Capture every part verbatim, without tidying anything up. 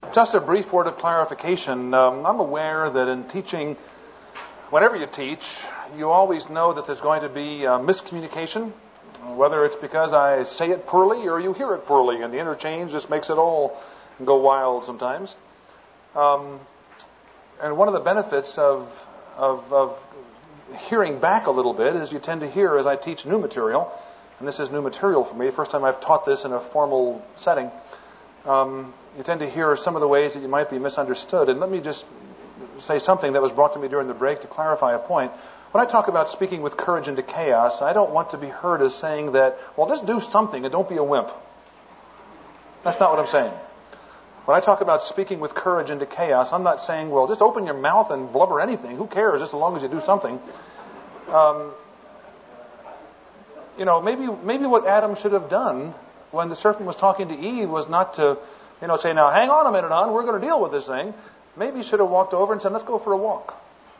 Just a brief word of clarification. Um, I'm aware that in teaching, whenever you teach, you always know that there's going to be uh, miscommunication, whether it's because I say it poorly or you hear it poorly, and the interchange just makes it all go wild sometimes. Um, and one of the benefits of, of, of hearing back a little bit is you tend to hear as I teach new material, and this is new material for me, first time I've taught this in a formal setting. Um, you tend to hear some of the ways that you might be misunderstood. And let me just say something that was brought to me during the break to clarify a point. When I talk about speaking with courage into chaos, I don't want to be heard as saying that, well, just do something and don't be a wimp. That's not what I'm saying. When I talk about speaking with courage into chaos, I'm not saying, well, just open your mouth and blubber anything. Who cares, just as long as you do something. Um, you know, maybe maybe what Adam should have done when the serpent was talking to Eve was not to, you know, say, now hang on a minute, hon, we're going to deal with this thing. Maybe he should have walked over and said, let's go for a walk.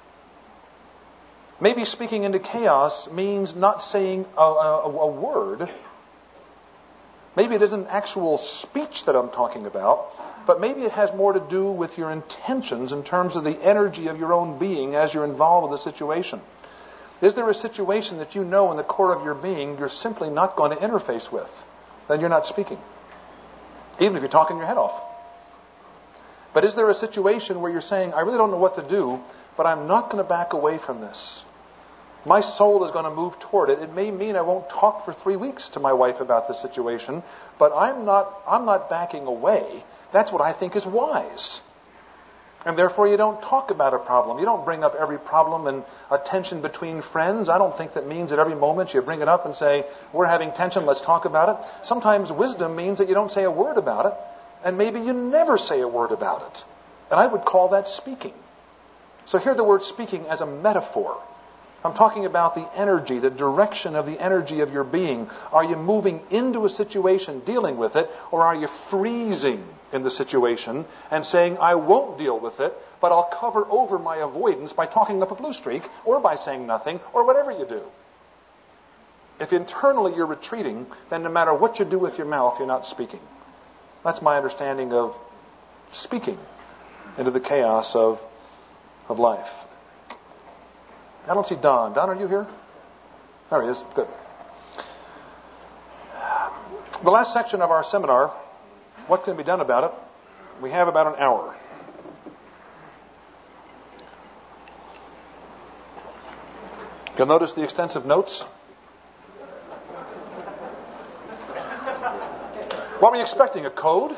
Maybe speaking into chaos means not saying a, a, a word. Maybe it isn't actual speech that I'm talking about, but maybe it has more to do with your intentions in terms of the energy of your own being as you're involved with the situation. Is there a situation that you know in the core of your being you're simply not going to interface with? Then you're not speaking, even if you're talking your head off. But is there a situation where you're saying, I really don't know what to do, but I'm not going to back away from this. My soul is going to move toward it. It may mean I won't talk for three weeks to my wife about this situation, but I'm not, I'm not backing away. That's what I think is wise. And therefore you don't talk about a problem. You don't bring up every problem and a tension between friends. I don't think that means that every moment you bring it up and say, we're having tension, let's talk about it. Sometimes wisdom means that you don't say a word about it, and maybe you never say a word about it. And I would call that speaking. So hear the word speaking as a metaphor. I'm talking about the energy, the direction of the energy of your being. Are you moving into a situation, dealing with it, or are you freezing in the situation and saying, I won't deal with it, but I'll cover over my avoidance by talking up a blue streak, or by saying nothing, or whatever you do? If internally you're retreating, then no matter what you do with your mouth, you're not speaking. That's my understanding of speaking into the chaos of, of life. I don't see Don. Don, are you here? There he is. Good. The last section of our seminar, what can be done about it? We have about an hour. You'll notice the extensive notes. What were you expecting? A code?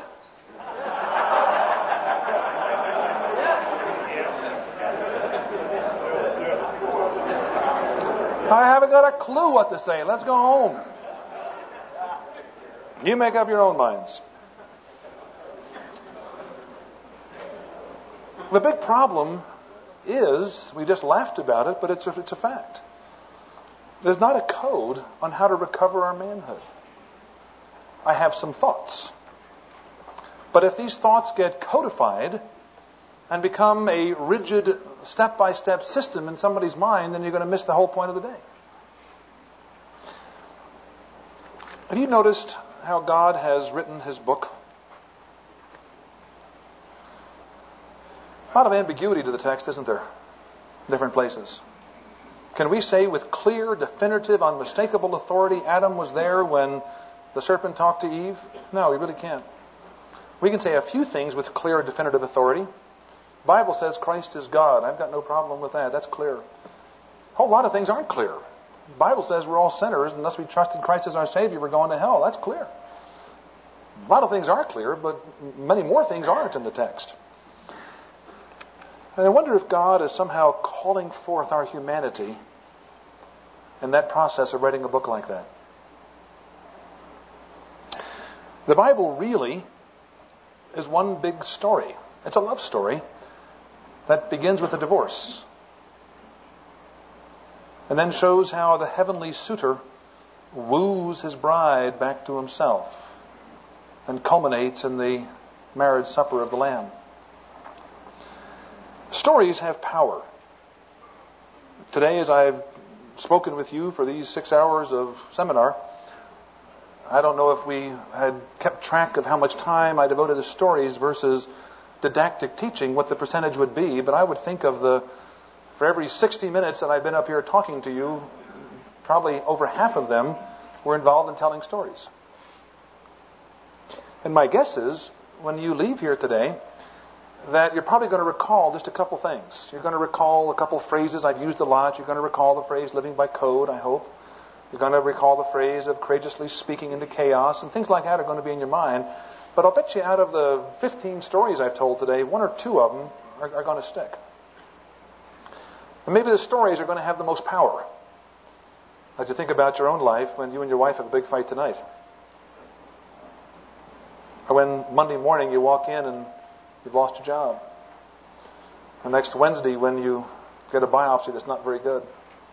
I haven't got a clue what to say. Let's go home. You make up your own minds. The big problem is, we just laughed about it, but it's a, it's a fact. There's not a code on how to recover our manhood. I have some thoughts. But if these thoughts get codified and become a rigid step-by-step system in somebody's mind, then you're going to miss the whole point of the day. Have you noticed how God has written His book? A lot of ambiguity to the text, isn't there? In different places. Can we say with clear, definitive, unmistakable authority, Adam was there when the serpent talked to Eve? No, we really can't. We can say a few things with clear, definitive authority. The Bible says Christ is God. I've got no problem with that. That's clear. A whole lot of things aren't clear. The Bible says we're all sinners. Unless we trusted Christ as our Savior, we're going to hell. That's clear. A lot of things are clear, but many more things aren't in the text. And I wonder if God is somehow calling forth our humanity in that process of writing a book like that. The Bible really is one big story. It's a love story that begins with a divorce and then shows how the heavenly suitor woos his bride back to himself and culminates in the marriage supper of the Lamb. Stories have power. Today, as I've spoken with you for these six hours of seminar, I don't know if we had kept track of how much time I devoted to stories versus didactic teaching what the percentage would be, but I would think of the, for every sixty minutes that I've been up here talking to you, probably over half of them were involved in telling stories. And my guess is, when you leave here today, that you're probably going to recall just a couple things. You're going to recall a couple phrases I've used a lot. You're going to recall the phrase living by code, I hope. You're going to recall the phrase of courageously speaking into chaos, and things like that are going to be in your mind. But I'll bet you out of the fifteen stories I've told today, one or two of them are, are going to stick. And maybe the stories are going to have the most power. As you think about your own life when you and your wife have a big fight tonight. Or when Monday morning you walk in and you've lost your job. Or next Wednesday when you get a biopsy that's not very good.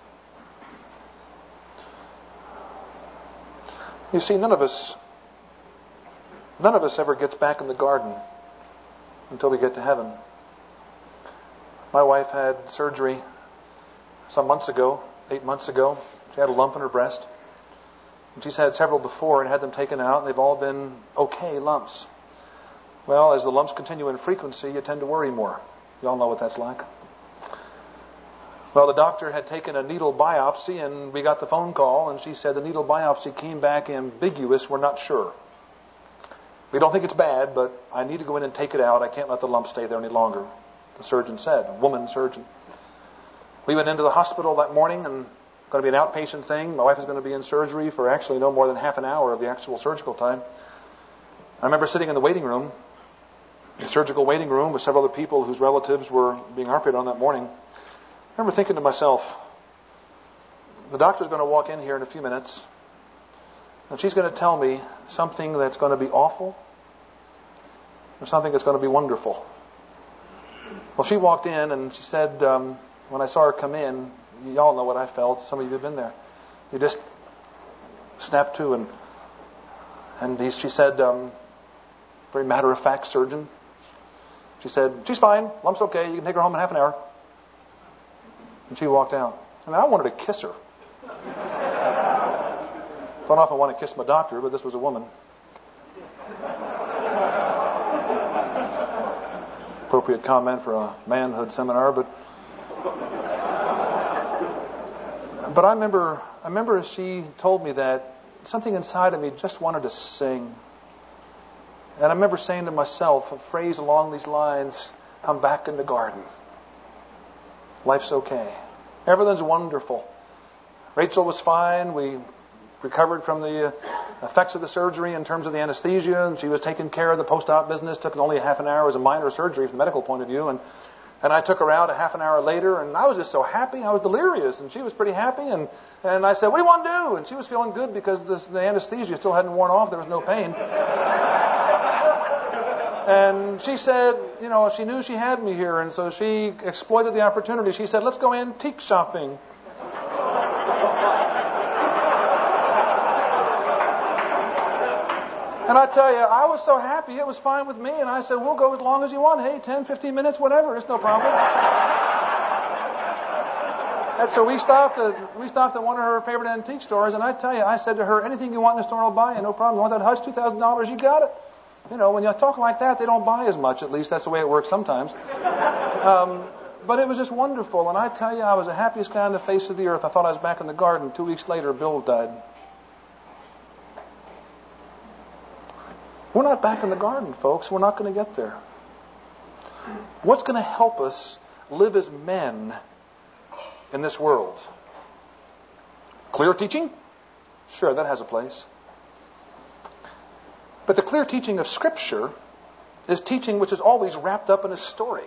You see, none of us none of us ever gets back in the garden until we get to heaven. My wife had surgery some months ago, eight months ago. She had a lump in her breast. And she's had several before and had them taken out, and they've all been okay lumps. Well, as the lumps continue in frequency, you tend to worry more. You all know what that's like. Well, the doctor had taken a needle biopsy, and we got the phone call, and she said the needle biopsy came back ambiguous. We're not sure. We don't think it's bad, but I need to go in and take it out. I can't let the lump stay there any longer, the surgeon said, a woman surgeon. We went into the hospital that morning, and going to be an outpatient thing. My wife is going to be in surgery for actually no more than half an hour of the actual surgical time. I remember sitting in the waiting room, the surgical waiting room, with several other people whose relatives were being operated on that morning. I remember thinking to myself, the doctor's going to walk in here in a few minutes, and she's going to tell me something that's going to be awful or something that's going to be wonderful. Well, she walked in and she said, um, when I saw her come in, you all know what I felt. Some of you have been there. You just snapped to, and and he, she said, um, very matter-of-fact surgeon. She said, she's fine. Lump's okay. You can take her home in half an hour. And she walked out. And I wanted to kiss her. Don't often want to kiss my doctor, but this was a woman. Appropriate comment for a manhood seminar, but but I remember I remember she told me that something inside of me just wanted to sing. And I remember saying to myself a phrase along these lines, I'm back in the garden. Life's okay. Everything's wonderful. Rachel was fine. We recovered from the effects of the surgery in terms of the anesthesia, and she was taking care of the post-op business. Took only a half an hour. It was a minor surgery from the medical point of view, and and I took her out a half an hour later, and I was just so happy. I was delirious, and she was pretty happy. And, and I said, what do you want to do? And she was feeling good because this, the anesthesia still hadn't worn off. There was no pain. And she said, you know, she knew she had me here, and so she exploited the opportunity. She said, let's go antique shopping. And I tell you, I was so happy, it was fine with me. And I said, we'll go as long as you want. Hey, ten, fifteen minutes, whatever. It's no problem. And so we stopped at, we stopped at one of her favorite antique stores. And I tell you, I said to her, anything you want in the store, I'll buy you. No problem. You want that Hutch, two thousand dollars, you got it. You know, when you talk like that, they don't buy as much. At least that's the way it works sometimes. Um, but it was just wonderful. And I tell you, I was the happiest guy on the face of the earth. I thought I was back in the garden. Two weeks later, Bill died. We're not back in the garden, folks. We're not going to get there. What's going to help us live as men in this world? Clear teaching? Sure, that has a place. But the clear teaching of Scripture is teaching which is always wrapped up in a story.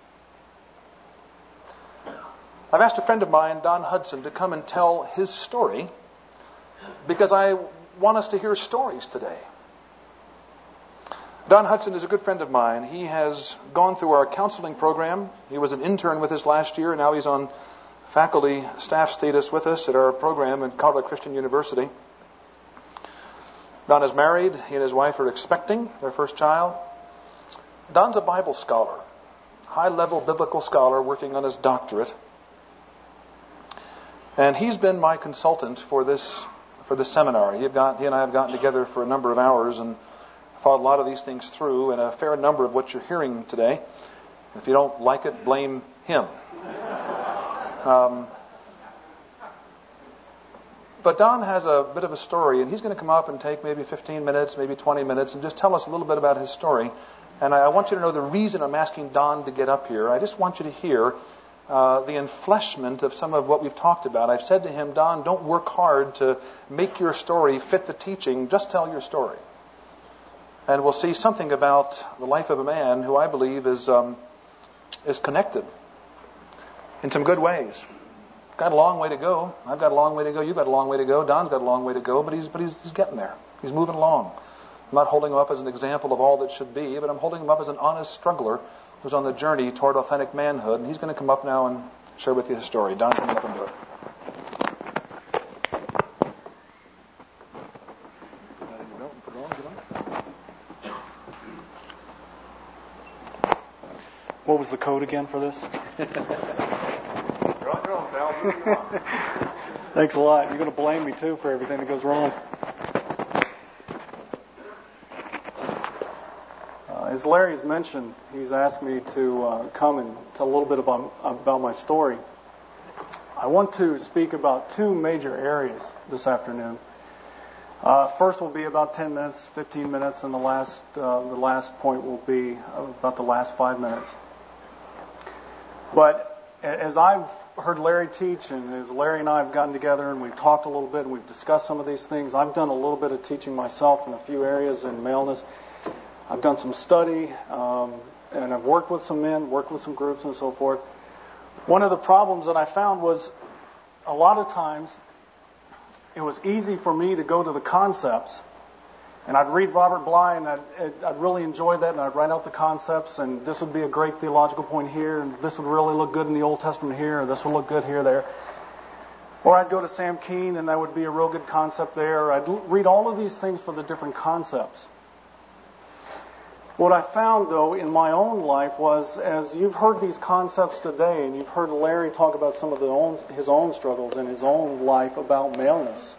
I've asked a friend of mine, Don Hudson, to come and tell his story because I want us to hear stories today. Don Hudson is a good friend of mine. He has gone through our counseling program. He was an intern with us last year, and now he's on faculty staff status with us at our program at Colorado Christian University. Don is married. He and his wife are expecting their first child. Don's a Bible scholar, high-level biblical scholar working on his doctorate. And he's been my consultant for this for this seminar. He, have got, he and I have gotten together for a number of hours and thought a lot of these things through, and a fair number of what you're hearing today. If you don't like it, blame him. Um, but Don has a bit of a story, and he's going to come up and take maybe fifteen minutes, maybe twenty minutes, and just tell us a little bit about his story. And I want you to know the reason I'm asking Don to get up here. I just want you to hear uh, the enfleshment of some of what we've talked about. I've said to him, Don, don't work hard to make your story fit the teaching. Just tell your story. And we'll see something about the life of a man who I believe is um, is connected in some good ways. Got a long way to go. I've got a long way to go. You've got a long way to go. Don's got a long way to go, but he's but he's, he's getting there. He's moving along. I'm not holding him up as an example of all that should be, but I'm holding him up as an honest struggler who's on the journey toward authentic manhood. And he's going to come up now and share with you his story. Don, come up and do it. What was the code again for this? Thanks a lot. You're going to blame me, too, for everything that goes wrong. Uh, as Larry's mentioned, he's asked me to uh, come and tell a little bit about, about my story. I want to speak about two major areas this afternoon. Uh, first will be about ten minutes, fifteen minutes, and the last, uh, the last point will be about the last five minutes. But as I've heard Larry teach, and as Larry and I have gotten together and we've talked a little bit and we've discussed some of these things, I've done a little bit of teaching myself in a few areas in maleness. I've done some study, um, and I've worked with some men, worked with some groups and so forth. One of the problems that I found was a lot of times it was easy for me to go to the concepts. And I'd read Robert Bly, and I'd, I'd really enjoy that, and I'd write out the concepts, and this would be a great theological point here, and this would really look good in the Old Testament here, or this would look good here, there. Or I'd go to Sam Keen, and that would be a real good concept there. I'd read all of these things for the different concepts. What I found, though, in my own life was, as you've heard these concepts today, and you've heard Larry talk about some of the own, his own struggles in his own life about maleness,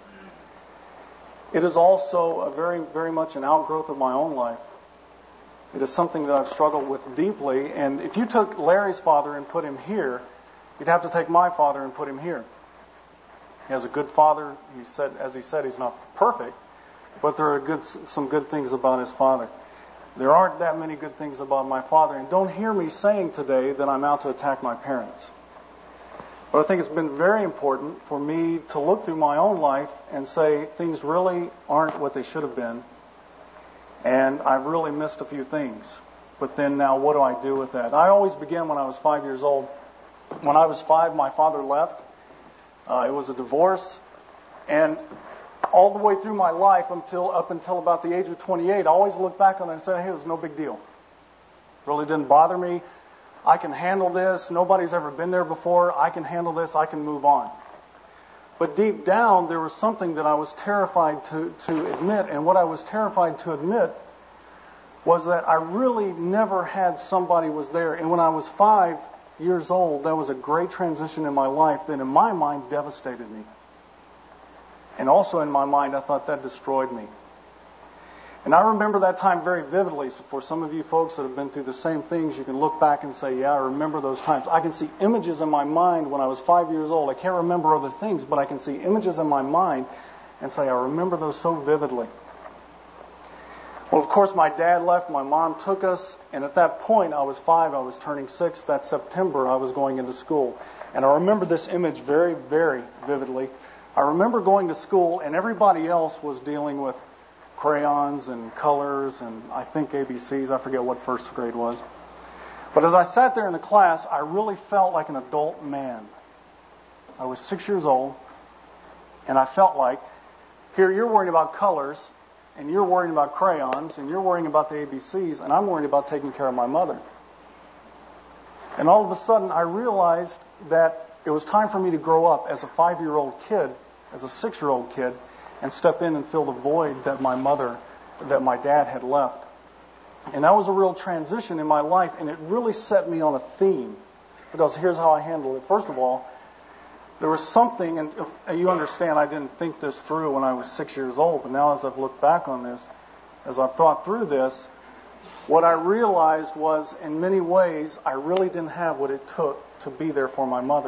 it is also a very, very much an outgrowth of my own life. It is something that I've struggled with deeply. And if you took Larry's father and put him here, you'd have to take my father and put him here. He has a good father. He said, as he said, he's not perfect, but there are good, some good things about his father. There aren't that many good things about my father. And don't hear me saying today that I'm out to attack my parents. But I think it's been very important for me to look through my own life and say things really aren't what they should have been. And I've really missed a few things. But then now what do I do with that? I always begin when I was five years old. When I was five, my father left. Uh, it was a divorce. And all the way through my life until up until about the age of twenty-eight, I always look back on it and say, hey, it was no big deal. It really didn't bother me. I can handle this. Nobody's ever been there before. I can handle this. I can move on. But deep down, there was something that I was terrified to, to admit. And what I was terrified to admit was that I really never had somebody was there. And when I was five years old, that was a great transition in my life that in my mind devastated me. And also in my mind, I thought that destroyed me. And I remember that time very vividly. So for some of you folks that have been through the same things, you can look back and say, yeah, I remember those times. I can see images in my mind when I was five years old. I can't remember other things, but I can see images in my mind and say, I remember those so vividly. Well, of course, my dad left. My mom took us. And at that point, I was five. I was turning six. That September, I was going into school. And I remember this image very, very vividly. I remember going to school, and everybody else was dealing with crayons and colors and I think A B Cs. I forget what first grade was. But as I sat there in the class, I really felt like an adult man. I was six years old, and I felt like, here you're worrying about colors, and you're worrying about crayons, and you're worrying about the A B Cs, and I'm worrying about taking care of my mother. And all of a sudden, I realized that it was time for me to grow up as a five-year-old kid, as a six-year-old kid, and step in and fill the void that my mother, that my dad had left. And that was a real transition in my life, and it really set me on a theme. Because here's how I handled it. First of all, there was something, and if you understand, I didn't think this through when I was six years old, but now as I've looked back on this, as I've thought through this, what I realized was, in many ways, I really didn't have what it took to be there for my mother.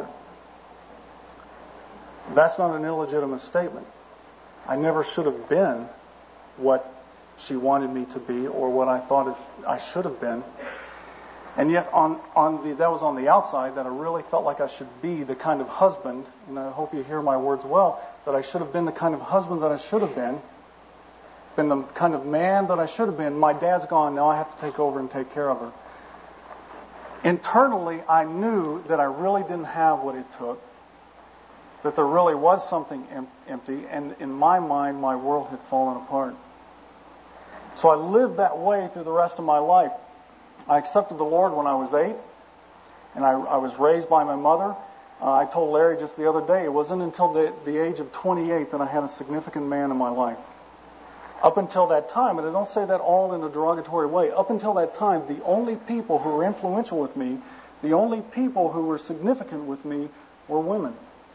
That's not an illegitimate statement. I never should have been what she wanted me to be or what I thought I should have been. And yet, on, on the, that was on the outside, that I really felt like I should be the kind of husband, and I hope you hear my words well, that I should have been the kind of husband that I should have been, been the kind of man that I should have been. My dad's gone, now I have to take over and take care of her. Internally, I knew that I really didn't have what it took, that there really was something em- empty, and in my mind, my world had fallen apart. So I lived that way through the rest of my life. I accepted the Lord when I was eight, and I, I was raised by my mother. Uh, I told Larry just the other day, it wasn't until the, the age of twenty-eight that I had a significant man in my life. Up until that time, and I don't say that all in a derogatory way, up until that time, the only people who were influential with me, the only people who were significant with me were women.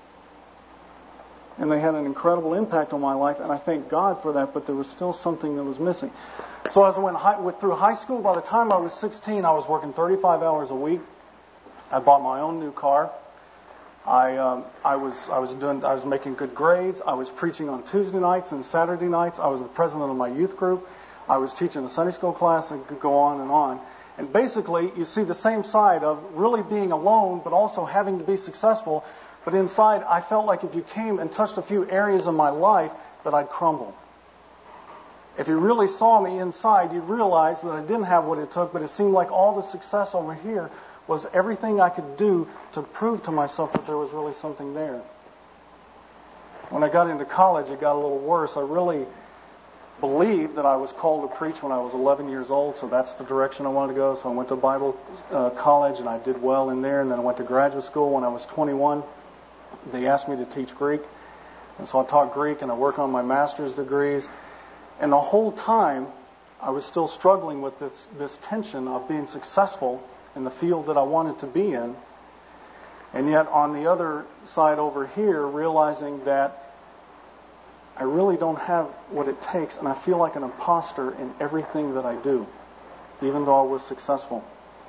And they had an incredible impact on my life, and I thank God for that, but there was still something that was missing. So as I went high, with, through high school, by the time I was sixteen, I was working thirty-five hours a week. I bought my own new car. I um, I was I was doing I was making good grades. I was preaching on Tuesday nights and Saturday nights. I was the president of my youth group. I was teaching a Sunday school class, and could go on and on. And basically, you see the same side of really being alone, but also having to be successful. But inside, I felt like if you came and touched a few areas of my life, that I'd crumble. If you really saw me inside, you'd realize that I didn't have what it took, but it seemed like all the success over here was everything I could do to prove to myself that there was really something there. When I got into college, it got a little worse. I really believed that I was called to preach when I was eleven years old, so that's the direction I wanted to go. So I went to Bible uh, college, and I did well in there, and then I went to graduate school when I was twenty-one. They asked me to teach Greek, and so I taught Greek, and I worked on my master's degrees. And the whole time, I was still struggling with this, this tension of being successful in the field that I wanted to be in, and yet on the other side over here, realizing that I really don't have what it takes, and I feel like an imposter in everything that I do, even though I was successful.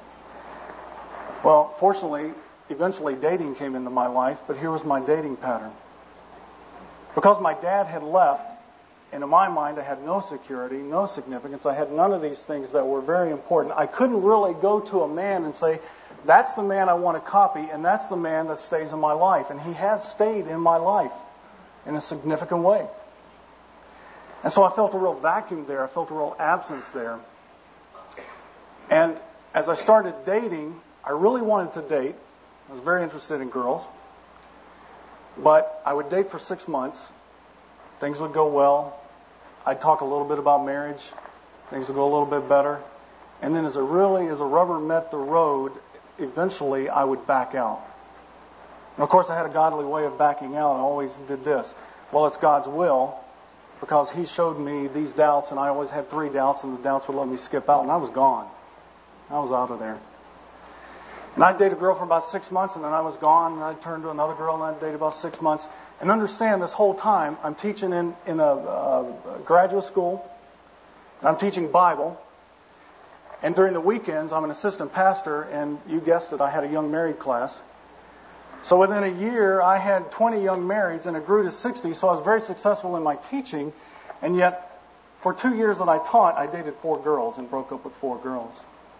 Well, fortunately, eventually dating came into my life, but here was my dating pattern. Because my dad had left, and in my mind I had no security, no significance, I had none of these things that were very important. I couldn't really go to a man and say, that's the man I want to copy, and that's the man that stays in my life. And he has stayed in my life in a significant way. And so I felt a real vacuum there. I felt a real absence there. And as I started dating, I really wanted to date. I was very interested in girls. But I would date for six months. Things would go well. I'd talk a little bit about marriage. Things would go a little bit better. And then as it really, as the rubber met the road, eventually I would back out. And of course I had a godly way of backing out. I always did this. Well, it's God's will, because He showed me these doubts, and I always had three doubts, and the doubts would let me skip out, and I was gone. I was out of there. And I'd date a girl for about six months, and then I was gone, and I'd turn to another girl, and I'd date about six months. And understand, this whole time, I'm teaching in, in a, a graduate school, and I'm teaching Bible. And during the weekends, I'm an assistant pastor, and you guessed it, I had a young married class. So within a year, I had twenty young marrieds, and it grew to sixty, so I was very successful in my teaching. And yet, for two years that I taught, I dated four girls and broke up with four girls.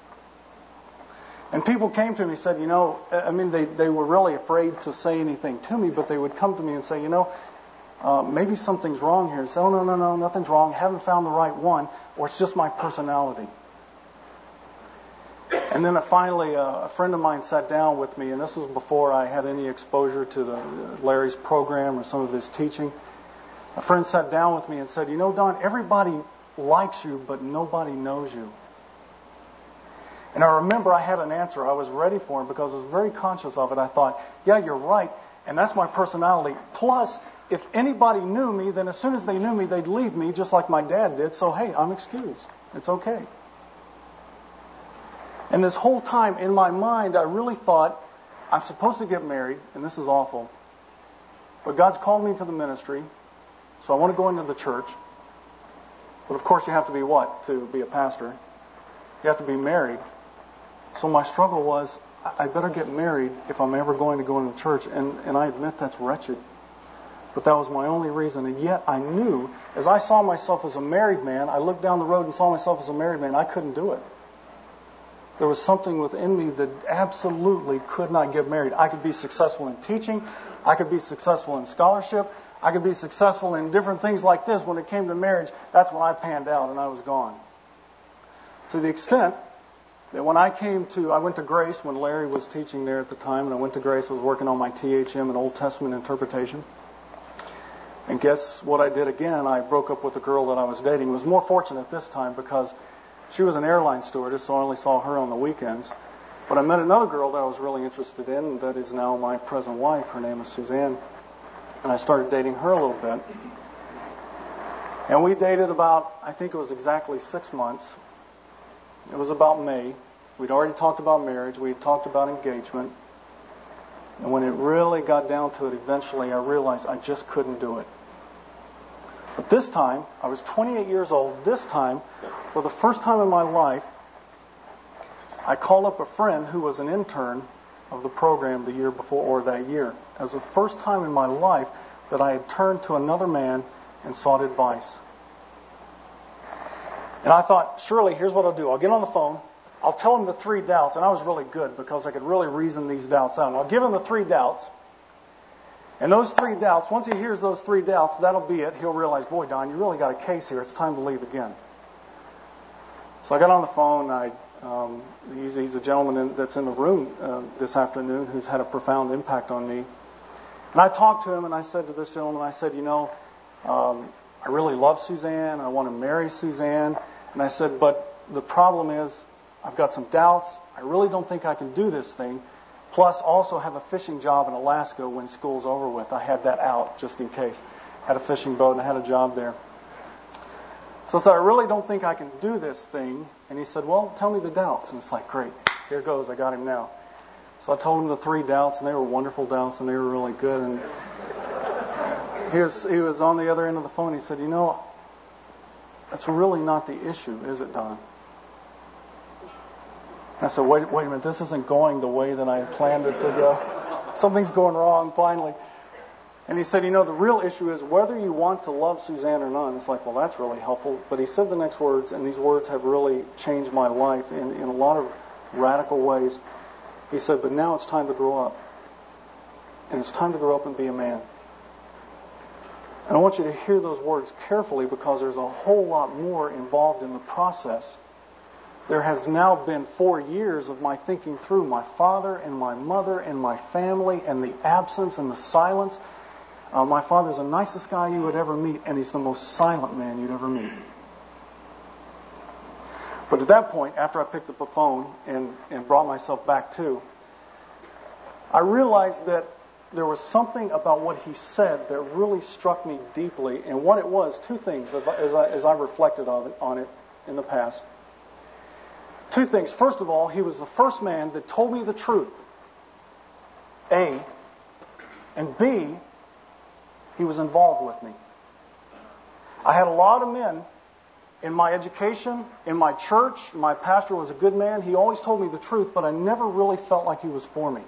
And people came to me and said, you know, I mean, they, they were really afraid to say anything to me, but they would come to me and say, you know, uh, maybe something's wrong here. And say, oh, no, no, no, nothing's wrong. I haven't found the right one, or it's just my personality. And then finally, uh, a friend of mine sat down with me, and this was before I had any exposure to the, Larry's program or some of his teaching. A friend sat down with me and said, you know, Don, everybody likes you, but nobody knows you. And I remember I had an answer. I was ready for him because I was very conscious of it. I thought, yeah, you're right, and that's my personality. Plus, if anybody knew me, then as soon as they knew me, they'd leave me, just like my dad did. So, hey, I'm excused. It's okay. And this whole time in my mind, I really thought, I'm supposed to get married, and this is awful. But God's called me to the ministry, so I want to go into the church. But of course you have to be what to be a pastor? You have to be married. So my struggle was, I better get married if I'm ever going to go into church. And, and I admit that's wretched. But that was my only reason. And yet I knew, as I saw myself as a married man, I looked down the road and saw myself as a married man, I couldn't do it. There was something within me that absolutely could not get married. I could be successful in teaching. I could be successful in scholarship. I could be successful in different things like this. When it came to marriage, that's when I panned out and I was gone. To the extent that when I came to, I went to Grace when Larry was teaching there at the time, and I went to Grace, I was working on my T H M and Old Testament interpretation. And guess what I did again? I broke up with the girl that I was dating. It was more fortunate this time because she was an airline stewardess, so I only saw her on the weekends. But I met another girl that I was really interested in, and that is now my present wife. Her name is Suzanne. And I started dating her a little bit. And we dated about, I think it was exactly six months. It was about May. We'd already talked about marriage. We had talked about engagement. And when it really got down to it, eventually I realized I just couldn't do it. But this time, I was twenty-eight years old. This time, for the first time in my life, I called up a friend who was an intern of the program the year before or that year. It was the first time in my life that I had turned to another man and sought advice. And I thought, surely, here's what I'll do. I'll get on the phone. I'll tell him the three doubts. And I was really good because I could really reason these doubts out. And I'll give him the three doubts. And those three doubts, once he hears those three doubts, that'll be it. He'll realize, boy, Don, you really got a case here. It's time to leave again. So I got on the phone. I, um, he's, he's a gentleman in, that's in the room uh, this afternoon who's had a profound impact on me. And I talked to him, and I said to this gentleman, I said, you know, um, I really love Suzanne. I want to marry Suzanne. And I said, but the problem is I've got some doubts. I really don't think I can do this thing. Plus, also have a fishing job in Alaska when school's over with. I had that out just in case. Had a fishing boat and I had a job there. So I said, I really don't think I can do this thing. And he said, well, tell me the doubts. And it's like, great. Here goes. I got him now. So I told him the three doubts, and they were wonderful doubts, and they were really good. And he was, he was on the other end of the phone. He said, you know, that's really not the issue, is it, Don? I said, wait, wait a minute, this isn't going the way that I had planned it to go. Something's going wrong, finally. And he said, you know, the real issue is whether you want to love Suzanne or not. And it's like, well, that's really helpful. But he said the next words, and these words have really changed my life in, in a lot of radical ways. He said, but now it's time to grow up. And it's time to grow up and be a man. And I want you to hear those words carefully because there's a whole lot more involved in the process. There has now been four years of my thinking through my father and my mother and my family and the absence and the silence. Uh, my father's the nicest guy you would ever meet, and he's the most silent man you'd ever meet. But at that point, after I picked up the phone and, and brought myself back to, I realized that there was something about what he said that really struck me deeply. And what it was, two things as I, as I, as I reflected on it, on it in the past. Two things. First of all, he was the first man that told me the truth. A. And B, he was involved with me. I had a lot of men in my education, in my church. My pastor was a good man. He always told me the truth, but I never really felt like he was for me.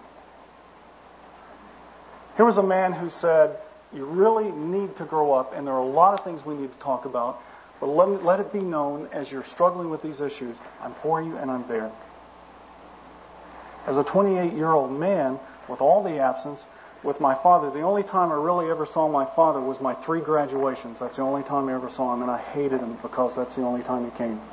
Here was a man who said, you really need to grow up, and there are a lot of things we need to talk about, but let, let it be known as you're struggling with these issues, I'm for you and I'm there. As a twenty-eight-year-old man, with all the absence, with my father, the only time I really ever saw my father was my three graduations. That's the only time I ever saw him, and I hated him because that's the only time he came.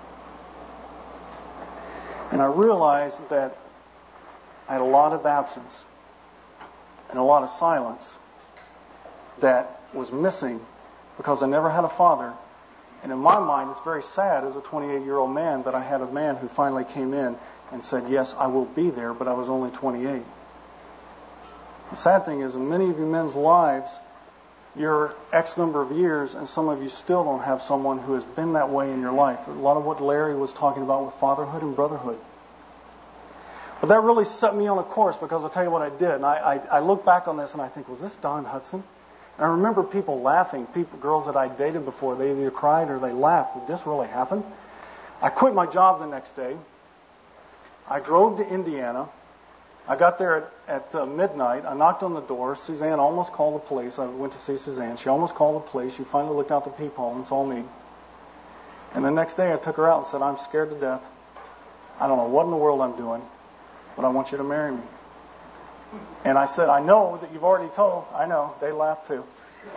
And I realized that I had a lot of absence and a lot of silence that was missing because I never had a father. And in my mind, it's very sad as a twenty-eight-year-old man that I had a man who finally came in and said, yes, I will be there, but I was only twenty-eight. The sad thing is, in many of you men's lives, you're X number of years, and some of you still don't have someone who has been that way in your life. A lot of what Larry was talking about with fatherhood and brotherhood. But that really set me on a course because I'll tell you what I did. And I, I, I look back on this and I think, was this Don Hudson? And I remember people laughing, people, girls that I dated before, they either cried or they laughed. Did this really happen? I quit my job the next day. I drove to Indiana. I got there at, at uh, midnight. I knocked on the door. Suzanne almost called the police. I went to see Suzanne. She almost called the police. She finally looked out the peephole and saw me. And the next day I took her out and said, I'm scared to death. I don't know what in the world I'm doing, but I want you to marry me. And I said, I know that you've already told. I know. They laughed too.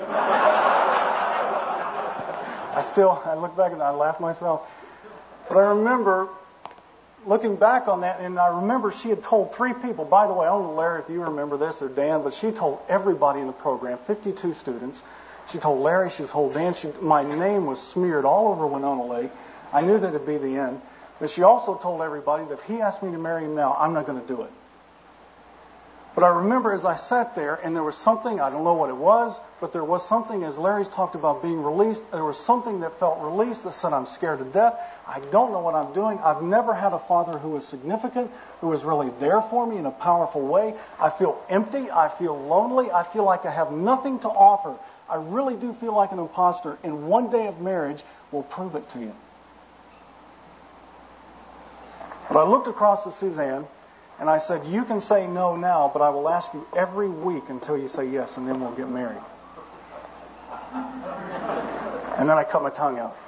I still, I look back and I laugh myself. But I remember looking back on that, and I remember she had told three people. By the way, I don't know, Larry, if you remember this, or Dan, but she told everybody in the program, fifty-two students. She told Larry, she told Dan. She, my name was smeared all over Winona Lake. I knew that it'd be the end. But she also told everybody that if he asked me to marry him now, I'm not going to do it. But I remember as I sat there, and there was something, I don't know what it was, but there was something, as Larry's talked about being released, there was something that felt released that said, I'm scared to death. I don't know what I'm doing. I've never had a father who was significant, who was really there for me in a powerful way. I feel empty. I feel lonely. I feel like I have nothing to offer. I really do feel like an imposter, and one day of marriage will prove it to you. But I looked across at Suzanne, and I said, you can say no now, but I will ask you every week until you say yes, and then we'll get married. And then I cut my tongue out.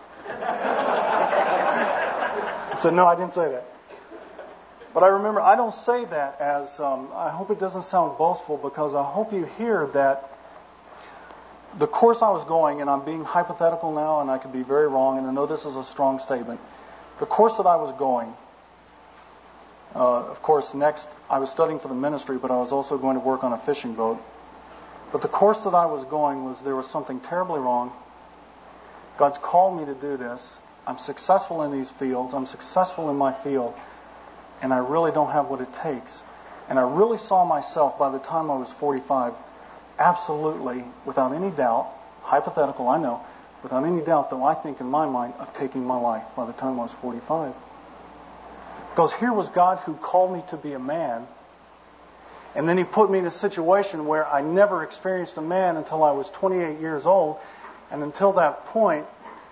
I said, no, I didn't say that. But I remember, I don't say that as, um, I hope it doesn't sound boastful, because I hope you hear that the course I was going, and I'm being hypothetical now, and I could be very wrong, and I know this is a strong statement. The course that I was going, Uh, of course, next, I was studying for the ministry, but I was also going to work on a fishing boat. But the course that I was going was there was something terribly wrong. God's called me to do this. I'm successful in these fields. I'm successful in my field. And I really don't have what it takes. And I really saw myself by the time I was forty-five, absolutely, without any doubt, hypothetical, I know, without any doubt, though I think in my mind, of taking my life by the time I was forty-five. Because here was God who called me to be a man, and then He put me in a situation where I never experienced a man until I was twenty-eight years old, and until that point,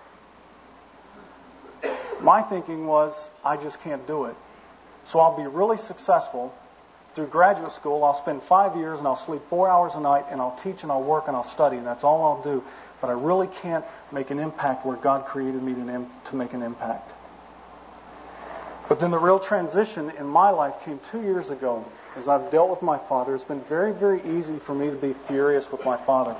my thinking was, I just can't do it. So I'll be really successful through graduate school. I'll spend five years and I'll sleep four hours a night, and I'll teach and I'll work and I'll study, and that's all I'll do. But I really can't make an impact where God created me to, to make an impact. But then the real transition in my life came two years ago. As I've dealt with my father, it's been very, very easy for me to be furious with my father.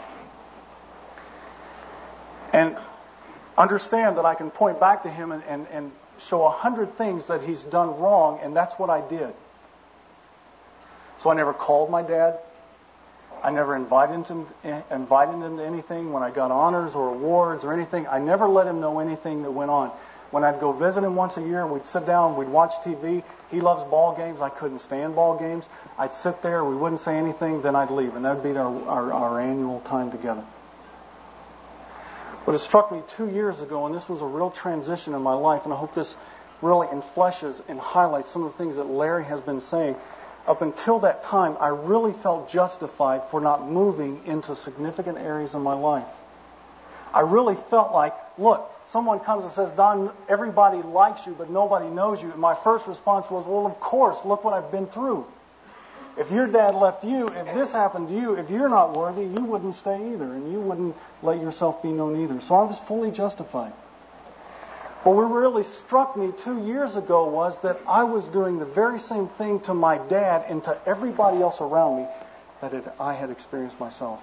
And understand that I can point back to him and, and, and show a hundred things that he's done wrong, and that's what I did. So I never called my dad. I never invited him to, invited him to anything when I got honors or awards or anything. I never let him know anything that went on. When I'd go visit him once a year, and we'd sit down, we'd watch T V. He loves ball games. I couldn't stand ball games. I'd sit there, we wouldn't say anything, then I'd leave. And that'd be our, our, our annual time together. But it struck me two years ago, and this was a real transition in my life, and I hope this really enfleshes and highlights some of the things that Larry has been saying. Up until that time, I really felt justified for not moving into significant areas of my life. I really felt like, look, someone comes and says, Don, everybody likes you, but nobody knows you. And my first response was, well, of course, look what I've been through. If your dad left you, if this happened to you, if you're not worthy, you wouldn't stay either, and you wouldn't let yourself be known either. So I was fully justified. But what really struck me two years ago was that I was doing the very same thing to my dad and to everybody else around me that it, I had experienced myself.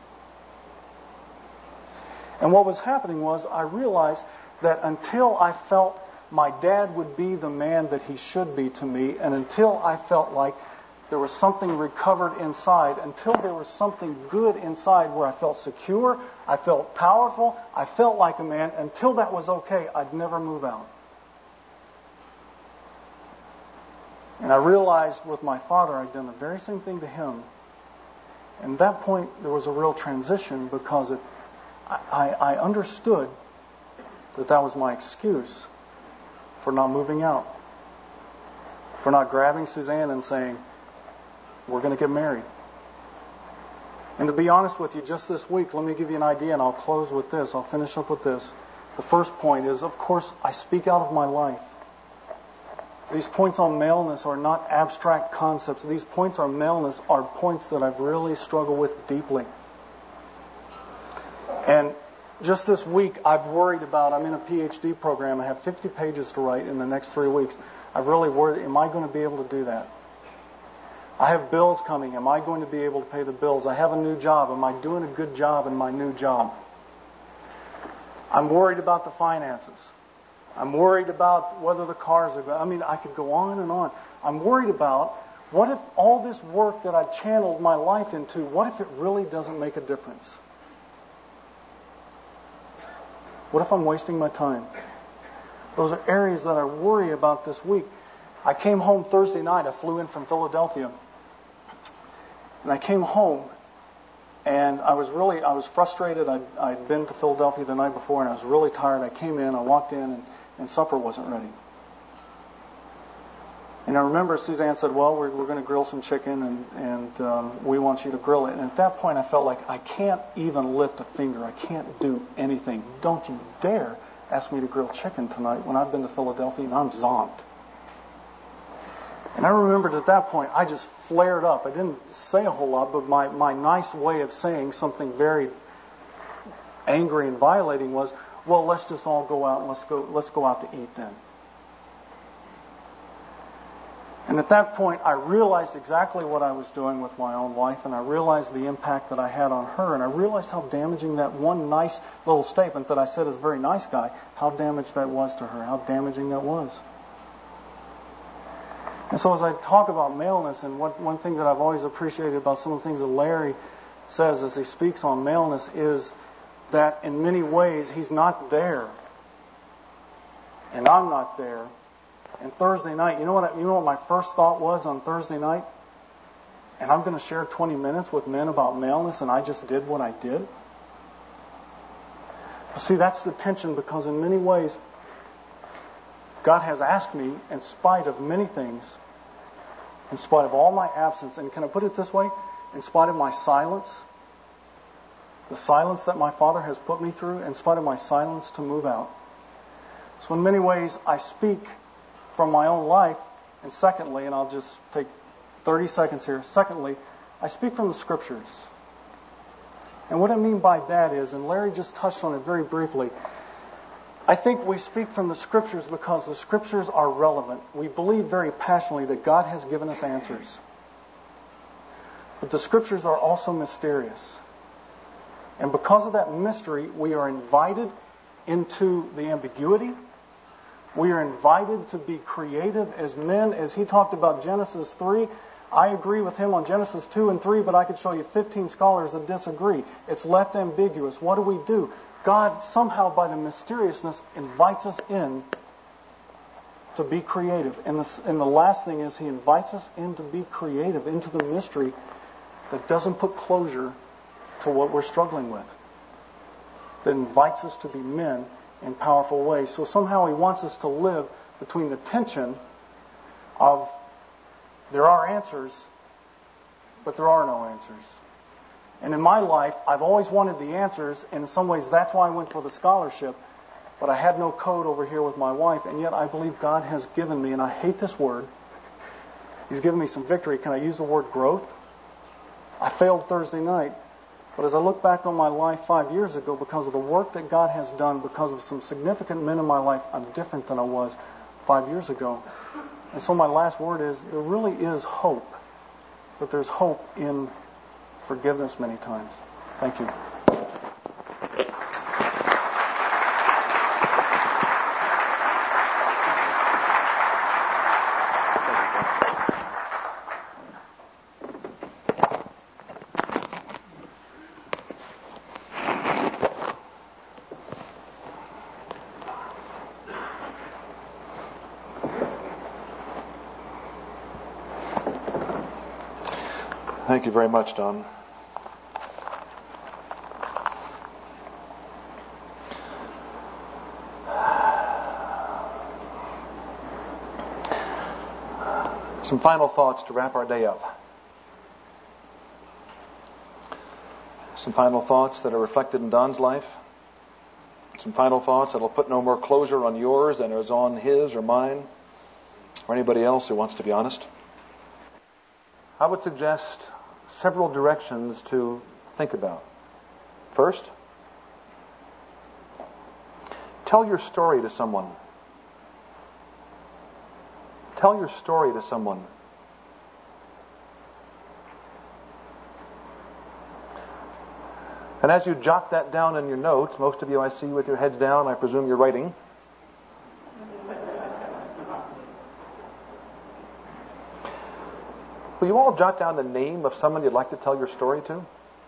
And what was happening was I realized that until I felt my dad would be the man that he should be to me, and until I felt like there was something recovered inside, until there was something good inside where I felt secure, I felt powerful, I felt like a man, until that was okay, I'd never move out. And I realized with my father, I'd done the very same thing to him. And at that point, there was a real transition because it I, I understood that that was my excuse for not moving out, for not grabbing Suzanne and saying, we're going to get married. And to be honest with you, just this week, let me give you an idea, and I'll close with this. I'll finish up with this. The first point is, of course, I speak out of my life. These points on maleness are not abstract concepts. These points on maleness are points that I've really struggled with deeply. And just this week, I've worried about, I'm in a P H D program. I have fifty pages to write in the next three weeks. I've really worried, am I going to be able to do that? I have bills coming. Am I going to be able to pay the bills? I have a new job. Am I doing a good job in my new job? I'm worried about the finances. I'm worried about whether the cars are going. I mean, I could go on and on. I'm worried about what if all this work that I've channeled my life into, what if it really doesn't make a difference? What if I'm wasting my time? Those are areas that I worry about this week. I came home Thursday night. I flew in from Philadelphia. And I came home, and I was really, I was frustrated. I'd, I'd been to Philadelphia the night before, and I was really tired. I came in, I walked in, and, and supper wasn't ready. And I remember Suzanne said, well, we're, we're going to grill some chicken, and, and um, we want you to grill it. And at that point, I felt like I can't even lift a finger. I can't do anything. Don't you dare ask me to grill chicken tonight when I've been to Philadelphia, and I'm zonked. And I remembered at that point, I just flared up. I didn't say a whole lot, but my, my nice way of saying something very angry and violating was, well, let's just all go out and let's go, let's go out to eat then. And at that point, I realized exactly what I was doing with my own life, and I realized the impact that I had on her, and I realized how damaging that one nice little statement that I said as a very nice guy, how damaged that was to her, how damaging that was. And so as I talk about maleness, and what, one thing that I've always appreciated about some of the things that Larry says as he speaks on maleness is that in many ways he's not there, and I'm not there. And Thursday night, you know what? You know what my first thought was on Thursday night? And I'm going to share twenty minutes with men about maleness, and I just did what I did. See, that's the tension, because in many ways, God has asked me, in spite of many things, in spite of all my absence, and can I put it this way? In spite of my silence, the silence that my Father has put me through, in spite of my silence, to move out. So in many ways, I speak from my own life, and secondly, and I'll just take thirty seconds here, secondly, I speak from the Scriptures. And what I mean by that is, and Larry just touched on it very briefly, I think we speak from the Scriptures because the Scriptures are relevant. We believe very passionately that God has given us answers. But the Scriptures are also mysterious. And because of that mystery, we are invited into the ambiguity. We are invited to be creative as men. As he talked about Genesis three, I agree with him on Genesis two and three, but I could show you fifteen scholars that disagree. It's left ambiguous. What do we do? God somehow, by the mysteriousness, invites us in to be creative. And the, and the last thing is, he invites us in to be creative, into the mystery that doesn't put closure to what we're struggling with, that invites us to be men in powerful ways. So somehow he wants us to live between the tension of there are answers, but there are no answers. And in my life, I've always wanted the answers, and in some ways that's why I went for the scholarship, but I had no code over here with my wife, and yet I believe God has given me, and I hate this word, He's given me some victory. Can I use the word growth? I failed Thursday night, but as I look back on my life five years ago, because of the work that God has done, because of some significant men in my life, I'm different than I was five years ago. And so my last word is, there really is hope, but there's hope in forgiveness many times. Thank you. Thank you very much, Don. Some final thoughts to wrap our day up. Some final thoughts that are reflected in Don's life. Some final thoughts that will put no more closure on yours than is on his or mine or anybody else who wants to be honest. I would suggest several directions to think about. First, tell your story to someone. Tell your story to someone. And as you jot that down in your notes, most of you I see with your heads down, I presume you're writing. Will you all jot down the name of someone you'd like to tell your story to?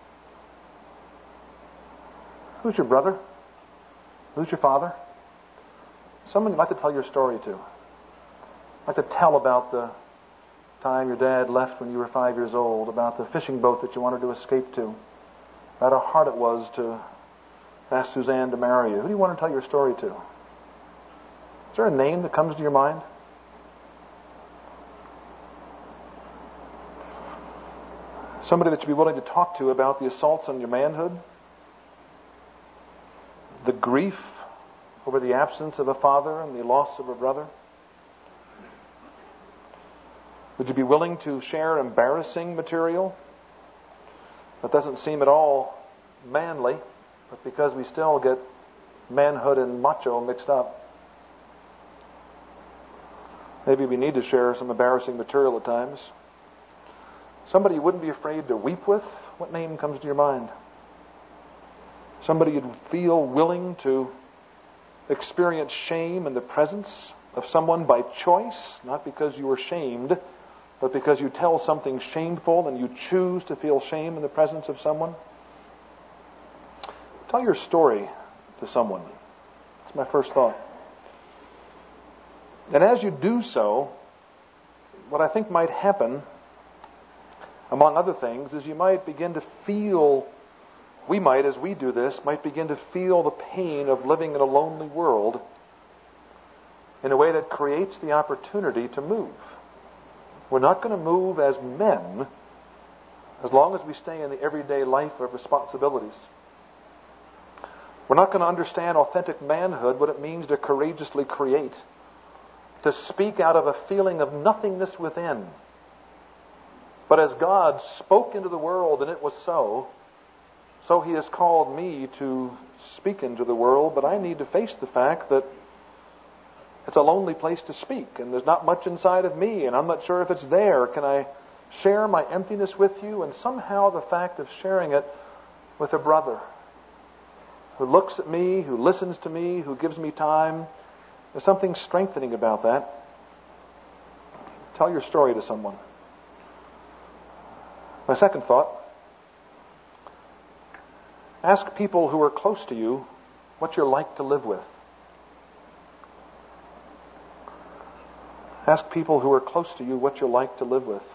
Who's your brother? Who's your father? Someone you'd like to tell your story to. Like to tell about the time your dad left when you were five years old, about the fishing boat that you wanted to escape to, about how hard it was to ask Suzanne to marry you. Who do you want to tell your story to? Is there a name that comes to your mind? Somebody that you'd be willing to talk to about the assaults on your manhood? The grief over the absence of a father and the loss of a brother? Would you be willing to share embarrassing material that doesn't seem at all manly, but because we still get manhood and macho mixed up? Maybe we need to share some embarrassing material at times. Somebody you wouldn't be afraid to weep with? What name comes to your mind? Somebody you'd feel willing to experience shame in the presence of someone by choice, not because you were shamed, but because you tell something shameful and you choose to feel shame in the presence of someone? Tell your story to someone. That's my first thought. And as you do so, what I think might happen, among other things, is you might begin to feel, we might, as we do this, might begin to feel the pain of living in a lonely world in a way that creates the opportunity to move. We're not going to move as men as long as we stay in the everyday life of responsibilities. We're not going to understand authentic manhood, what it means to courageously create, to speak out of a feeling of nothingness within. But as God spoke into the world and it was so, so He has called me to speak into the world, but I need to face the fact that it's a lonely place to speak, and there's not much inside of me, and I'm not sure if it's there. Can I share my emptiness with you? And somehow the fact of sharing it with a brother who looks at me, who listens to me, who gives me time, there's something strengthening about that. Tell your story to someone. My second thought, ask people who are close to you what you're like to live with. Ask people who are close to you what you're like to live with.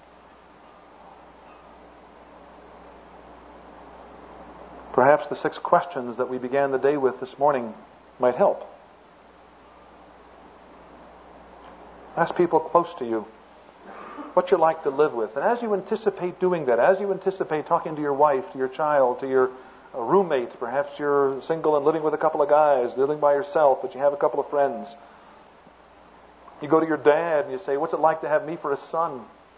Perhaps the six questions that we began the day with this morning might help. Ask people close to you what you like to live with. And as you anticipate doing that, as you anticipate talking to your wife, to your child, to your roommate, perhaps you're single and living with a couple of guys, living by yourself, but you have a couple of friends. You go to your dad and you say, what's it like to have me for a son?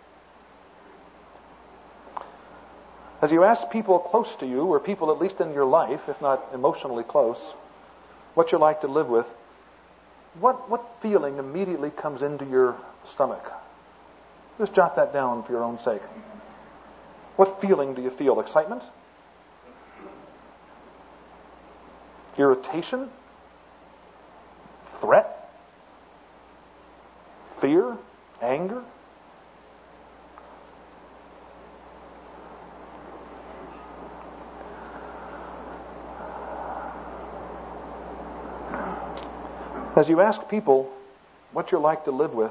As you ask people close to you, or people at least in your life, if not emotionally close, what you like to live with, what, what feeling immediately comes into your stomach? Just jot that down for your own sake. What feeling do you feel? Excitement? Irritation? Threat? Fear? Anger? As you ask people what you're like to live with,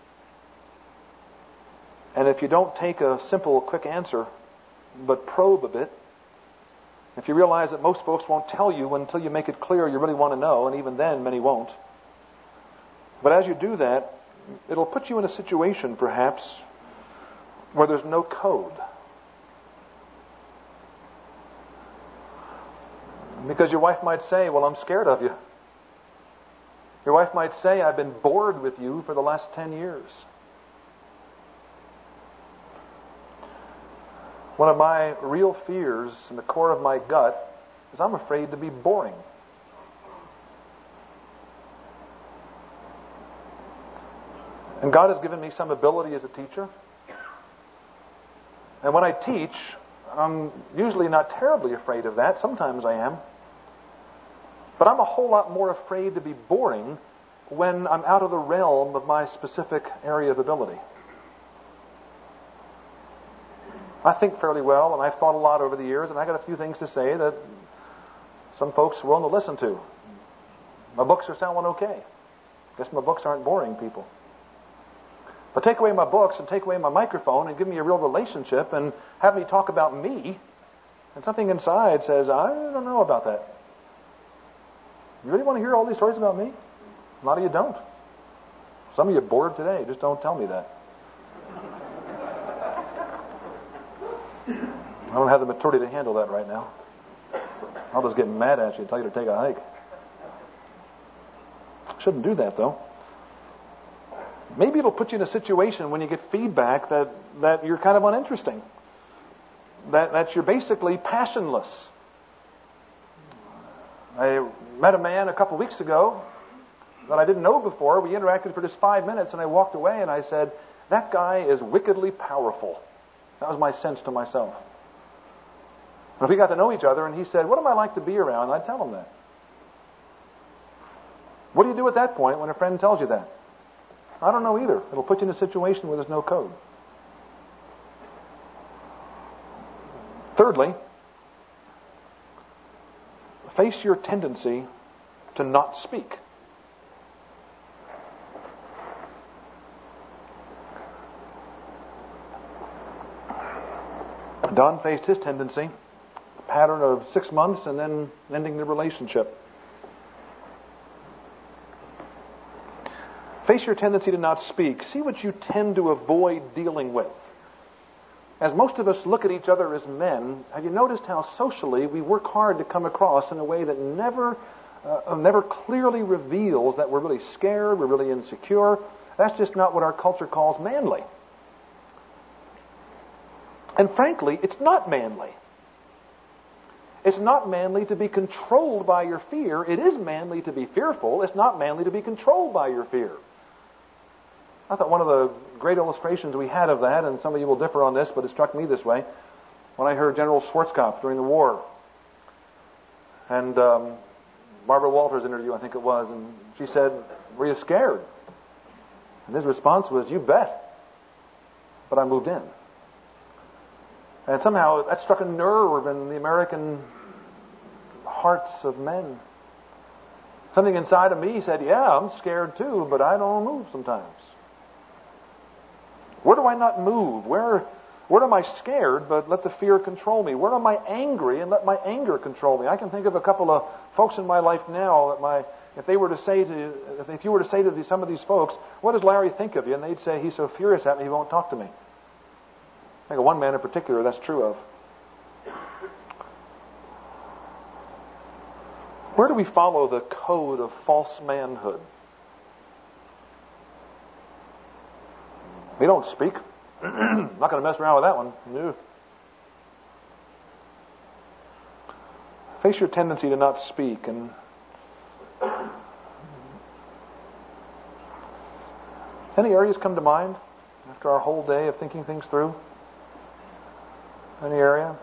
and if you don't take a simple, quick answer, but probe a bit, if you realize that most folks won't tell you until you make it clear you really want to know, and even then many won't. But as you do that, it'll put you in a situation, perhaps, where there's no code. Because your wife might say, well, I'm scared of you. Your wife might say, I've been bored with you for the last ten years. One of my real fears in the core of my gut is I'm afraid to be boring. And God has given me some ability as a teacher. And when I teach, I'm usually not terribly afraid of that. Sometimes I am. But I'm a whole lot more afraid to be boring when I'm out of the realm of my specific area of ability. I think fairly well, and I've thought a lot over the years, and I got a few things to say that some folks are willing to listen to. My books are sounding okay. Guess my books aren't boring people. But take away my books and take away my microphone and give me a real relationship and have me talk about me, and something inside says, I don't know about that. You really want to hear all these stories about me? A lot of you don't. Some of you are bored today. Just don't tell me that. I don't have the maturity to handle that right now. I'll just get mad at you and tell you to take a hike. Shouldn't do that, though. Maybe it'll put you in a situation when you get feedback that, that you're kind of uninteresting. That, that you're basically passionless. I met a man a couple weeks ago that I didn't know before. We interacted for just five minutes, and I walked away and I said, that guy is wickedly powerful. That was my sense to myself. And we got to know each other, and he said, what am I like to be around? And I tell him that. What do you do at that point when a friend tells you that? I don't know either. It'll put you in a situation where there's no code. Thirdly, face your tendency to not speak. Don faced his tendency, a pattern of six months and then ending the relationship. Face your tendency to not speak. See what you tend to avoid dealing with. As most of us look at each other as men, have you noticed how socially we work hard to come across in a way that never, uh, never clearly reveals that we're really scared, we're really insecure? That's just not what our culture calls manly. And frankly, it's not manly. It's not manly to be controlled by your fear. It is manly to be fearful. It's not manly to be controlled by your fear. I thought one of the great illustrations we had of that, and some of you will differ on this, but it struck me this way, when I heard General Schwarzkopf during the war. And um, Barbara Walters' interview, I think it was, and she said, were you scared? And his response was, you bet. But I moved in. And somehow that struck a nerve in the American hearts of men. Something inside of me said, yeah, I'm scared too, but I don't move sometimes. Where do I not move? Where, where am I scared, but let the fear control me? Where am I angry and let my anger control me? I can think of a couple of folks in my life now that my, if they were to say to, if, if you were to say to these, some of these folks, what does Larry think of you? And they'd say, he's so furious at me, he won't talk to me. I think of one man in particular that's true of. Where do we follow the code of false manhood? We don't speak. I'm not going to mess around with that one. No. Face your tendency to not speak. And any areas come to mind after our whole day of thinking things through? Any area?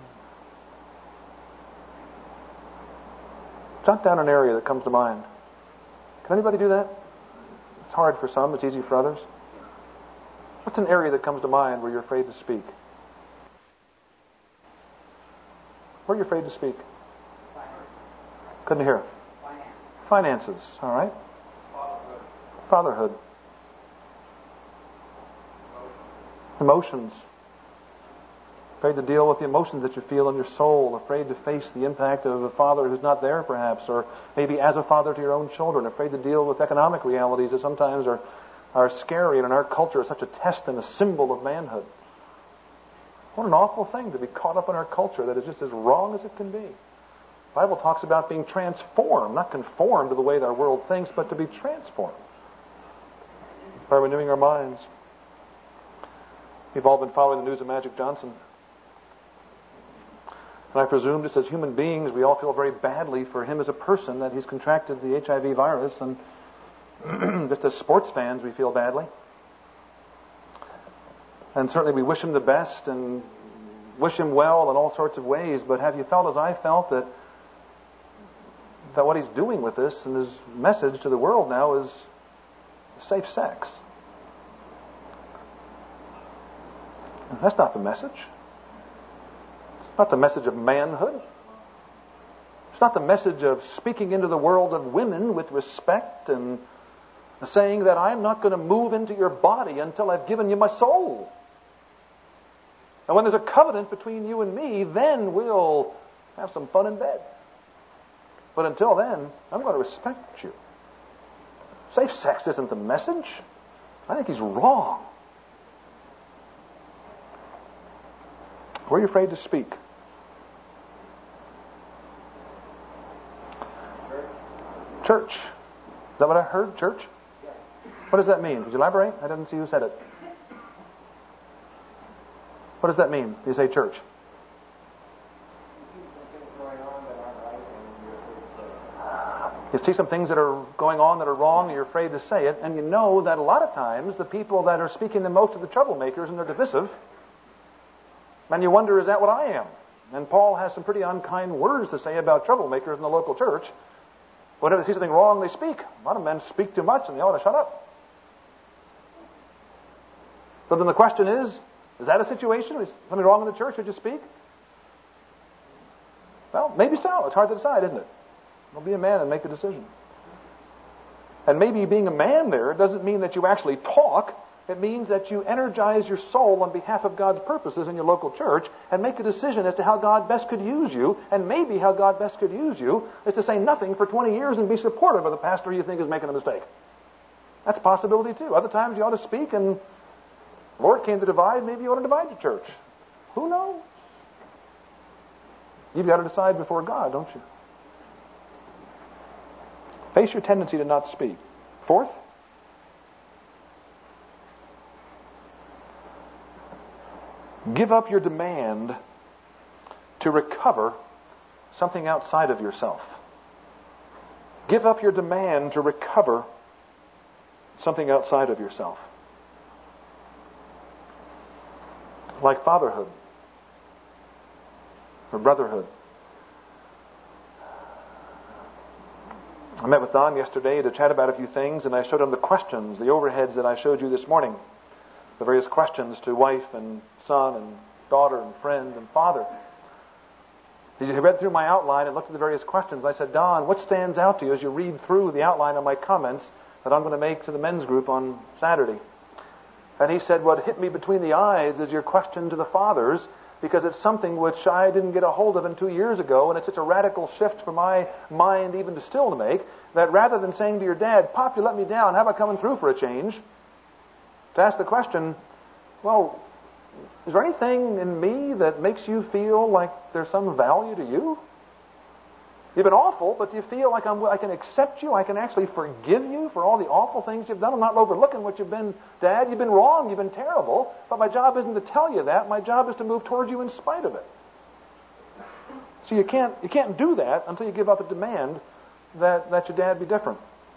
Jot down an area that comes to mind. Can anybody do that? It's hard for some. It's easy for others. What's an area that comes to mind where you're afraid to speak? Where are you afraid to speak? Couldn't hear. Finances. All right. Fatherhood. Emotions. Afraid to deal with the emotions that you feel in your soul. Afraid to face the impact of a father who's not there, perhaps, or maybe as a father to your own children. Afraid to deal with economic realities that sometimes are, are scary, and in our culture is such a test and a symbol of manhood. What an awful thing to be caught up in our culture that is just as wrong as it can be. The Bible talks about being transformed, not conformed to the way that our world thinks, but to be transformed by renewing our minds. We've all been following the news of Magic Johnson. And I presume just as human beings, we all feel very badly for him as a person that he's contracted the H I V virus. And just as sports fans, we feel badly. And certainly we wish him the best and wish him well in all sorts of ways. But have you felt as I felt that that what he's doing with this and his message to the world now is safe sex? That's not the message. It's not the message of manhood. It's not the message of speaking into the world of women with respect and saying that I'm not going to move into your body until I've given you my soul. And when there's a covenant between you and me, then we'll have some fun in bed. But until then, I'm going to respect you. Safe sex isn't the message. I think he's wrong. Were you afraid to speak? Church. Is that what I heard? Church? What does that mean? Could you elaborate? I didn't see who said it. What does that mean? You say church. You see some things that are going on that are wrong, and you're afraid to say it, and you know that a lot of times the people that are speaking the most are the troublemakers, and they're divisive. And you wonder, is that what I am? And Paul has some pretty unkind words to say about troublemakers in the local church. Whenever they see something wrong, they speak. A lot of men speak too much, and they ought to shut up. So then the question is, is that a situation? Is something wrong in the church? Should you speak? Well, maybe so. It's hard to decide, isn't it? Well, be a man and make a decision. And maybe being a man there doesn't mean that you actually talk. It means that you energize your soul on behalf of God's purposes in your local church and make a decision as to how God best could use you. And maybe how God best could use you is to say nothing for twenty years and be supportive of the pastor you think is making a mistake. That's a possibility too. Other times you ought to speak, and the Lord came to divide. Maybe you ought to divide your church. Who knows? You've got to decide before God, don't you? Face your tendency to not speak. Fourth, give up your demand to recover something outside of yourself. Give up your demand to recover something outside of yourself. Like fatherhood or brotherhood. I met with Don yesterday to chat about a few things, and I showed him the questions, the overheads that I showed you this morning. The various questions to wife and son and daughter and friend and father. He read through my outline and looked at the various questions. I said, Don, what stands out to you as you read through the outline of my comments that I'm going to make to the men's group on Saturday? And he said, what hit me between the eyes is your question to the fathers, because it's something which I didn't get a hold of in two years ago, and it's such a radical shift for my mind even to still to make, that rather than saying to your dad, Pop, you let me down, how about coming through for a change? To ask the question, well, is there anything in me that makes you feel like there's some value to you? You've been awful, but do you feel like I'm, I can accept you? I can actually forgive you for all the awful things you've done? I'm not overlooking what you've been, Dad. You've been wrong. You've been terrible. But my job isn't to tell you that. My job is to move towards you in spite of it. So you can't, you can't do that until you give up a demand that, that your dad be different.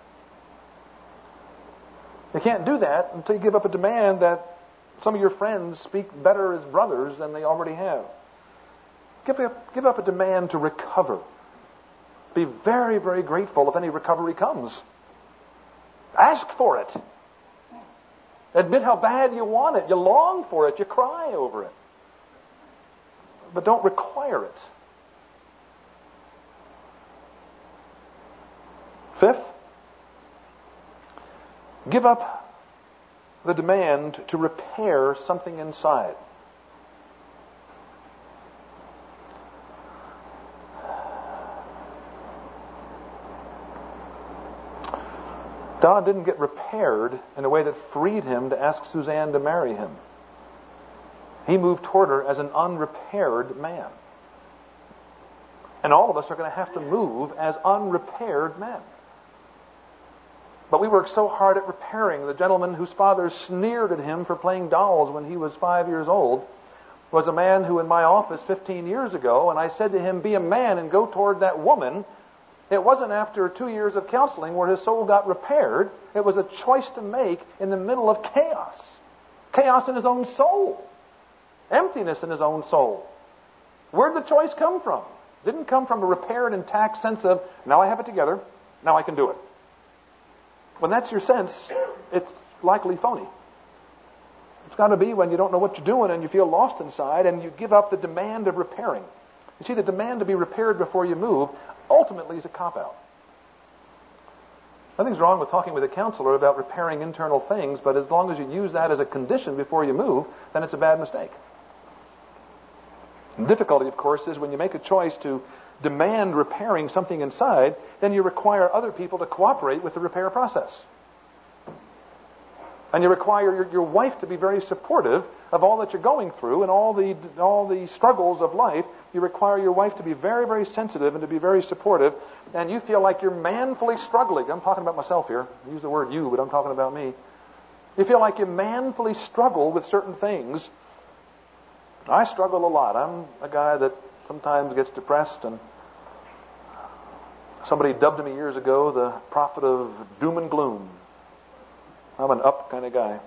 You can't do that until you give up a demand that some of your friends speak better as brothers than they already have. Give up, give up a demand to recover. Be very, very grateful if any recovery comes. Ask for it. Admit how bad you want it. You long for it. You cry over it. But don't require it. Fifth, give up the demand to repair something inside. Don didn't get repaired in a way that freed him to ask Suzanne to marry him. He moved toward her as an unrepaired man. And all of us are going to have to move as unrepaired men. But we work so hard at repairing. The gentleman whose father sneered at him for playing dolls when he was five years old was a man who in my office fifteen years ago, and I said to him, be a man and go toward that woman. It wasn't after two years of counseling where his soul got repaired. It was a choice to make in the middle of chaos. Chaos in his own soul. Emptiness in his own soul. Where'd the choice come from? It didn't come from a repaired, intact sense of, now I have it together, now I can do it. When that's your sense, it's likely phony. It's got to be when you don't know what you're doing and you feel lost inside and you give up the demand of repairing. You see, the demand to be repaired before you move ultimately is a cop-out. Nothing's wrong with talking with a counselor about repairing internal things, but as long as you use that as a condition before you move, then it's a bad mistake. The difficulty, of course, is when you make a choice to demand repairing something inside, then you require other people to cooperate with the repair process. And you require your, your wife to be very supportive of all that you're going through and all the all the struggles of life. You require your wife to be very, very sensitive and to be very supportive. And you feel like you're manfully struggling. I'm talking about myself here. I use the word you, but I'm talking about me. You feel like you manfully struggle with certain things. I struggle a lot. I'm a guy that sometimes gets depressed, and somebody dubbed me years ago the prophet of doom and gloom. I'm an up kind of guy.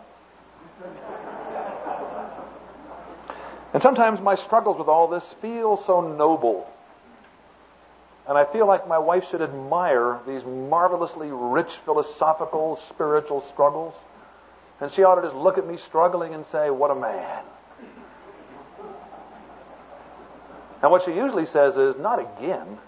And sometimes my struggles with all this feel so noble. And I feel like my wife should admire these marvelously rich philosophical, spiritual struggles. And she ought to just look at me struggling and say, what a man. And what she usually says is, not again.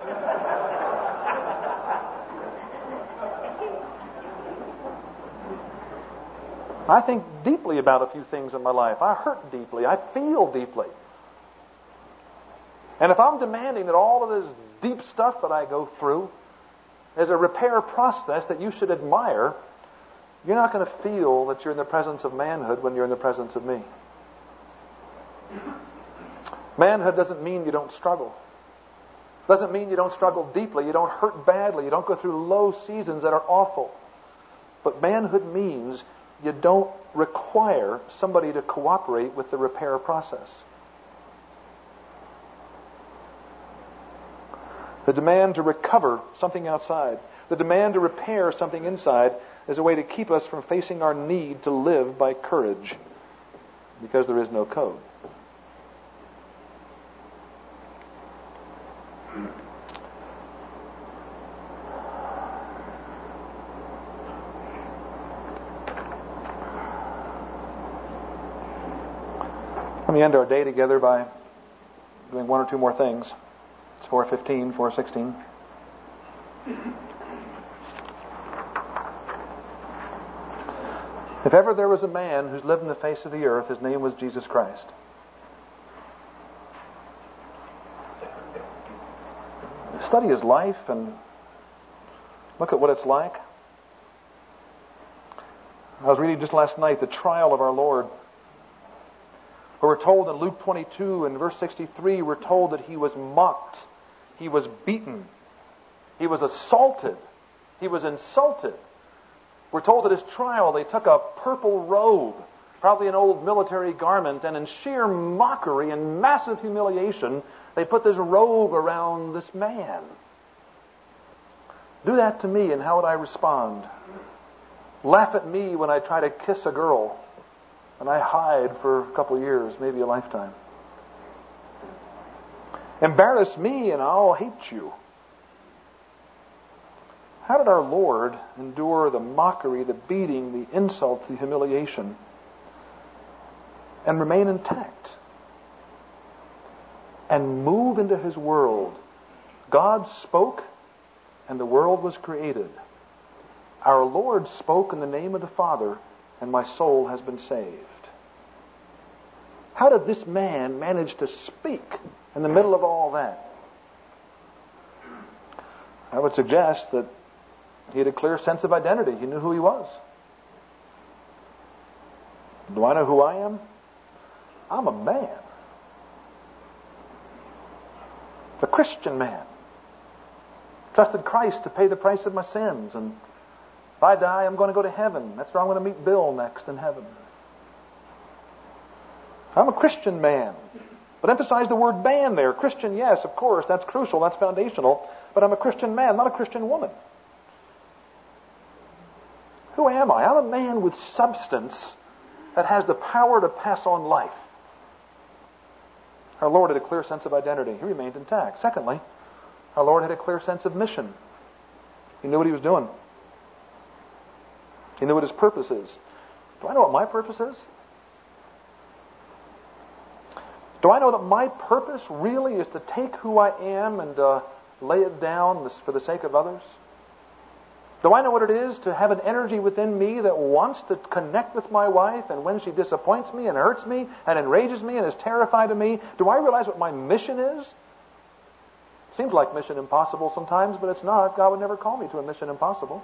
I think deeply about a few things in my life. I hurt deeply. I feel deeply. And if I'm demanding that all of this deep stuff that I go through is a repair process that you should admire, you're not going to feel that you're in the presence of manhood when you're in the presence of me. Manhood doesn't mean you don't struggle. Doesn't mean you don't struggle deeply. You don't hurt badly. You don't go through low seasons that are awful. But manhood means you don't require somebody to cooperate with the repair process. The demand to recover something outside, the demand to repair something inside, is a way to keep us from facing our need to live by courage, because there is no code. Let me end our day together by doing one or two more things. It's four fifteen, four sixteen. If ever there was a man who's lived in the face of the earth, his name was Jesus Christ. Study his life and look at what it's like. I was reading just last night the trial of our Lord. We're told in Luke twenty-two and verse sixty-three, we're told that he was mocked, he was beaten, he was assaulted, he was insulted. We're told at his trial they took a purple robe, probably an old military garment, and in sheer mockery and massive humiliation, they put this robe around this man. Do that to me, and how would I respond? Laugh at me when I try to kiss a girl, and I hide for a couple of years, maybe a lifetime. Embarrass me and I'll hate you. How did our Lord endure the mockery, the beating, the insult, the humiliation, and remain intact? And move into his world. God spoke, and the world was created. Our Lord spoke in the name of the Father, and my soul has been saved. How did this man manage to speak in the middle of all that? I would suggest that he had a clear sense of identity. He knew who he was. Do I know who I am? I'm a man. The Christian man. Trusted Christ to pay the price of my sins. And if I die, I'm going to go to heaven. That's where I'm going to meet Bill next in heaven. I'm a Christian man. But emphasize the word man there. Christian, yes, of course, that's crucial, that's foundational. But I'm a Christian man, not a Christian woman. Who am I? I'm a man with substance that has the power to pass on life. Our Lord had a clear sense of identity. He remained intact. Secondly, our Lord had a clear sense of mission. He knew what he was doing. He knew what his purpose is. Do I know what my purpose is? Do I know that my purpose really is to take who I am and uh, lay it down for the sake of others? Do I know what it is to have an energy within me that wants to connect with my wife, and when she disappoints me and hurts me and enrages me and is terrified of me, do I realize what my mission is? Seems like mission impossible sometimes, but it's not. God would never call me to a mission impossible.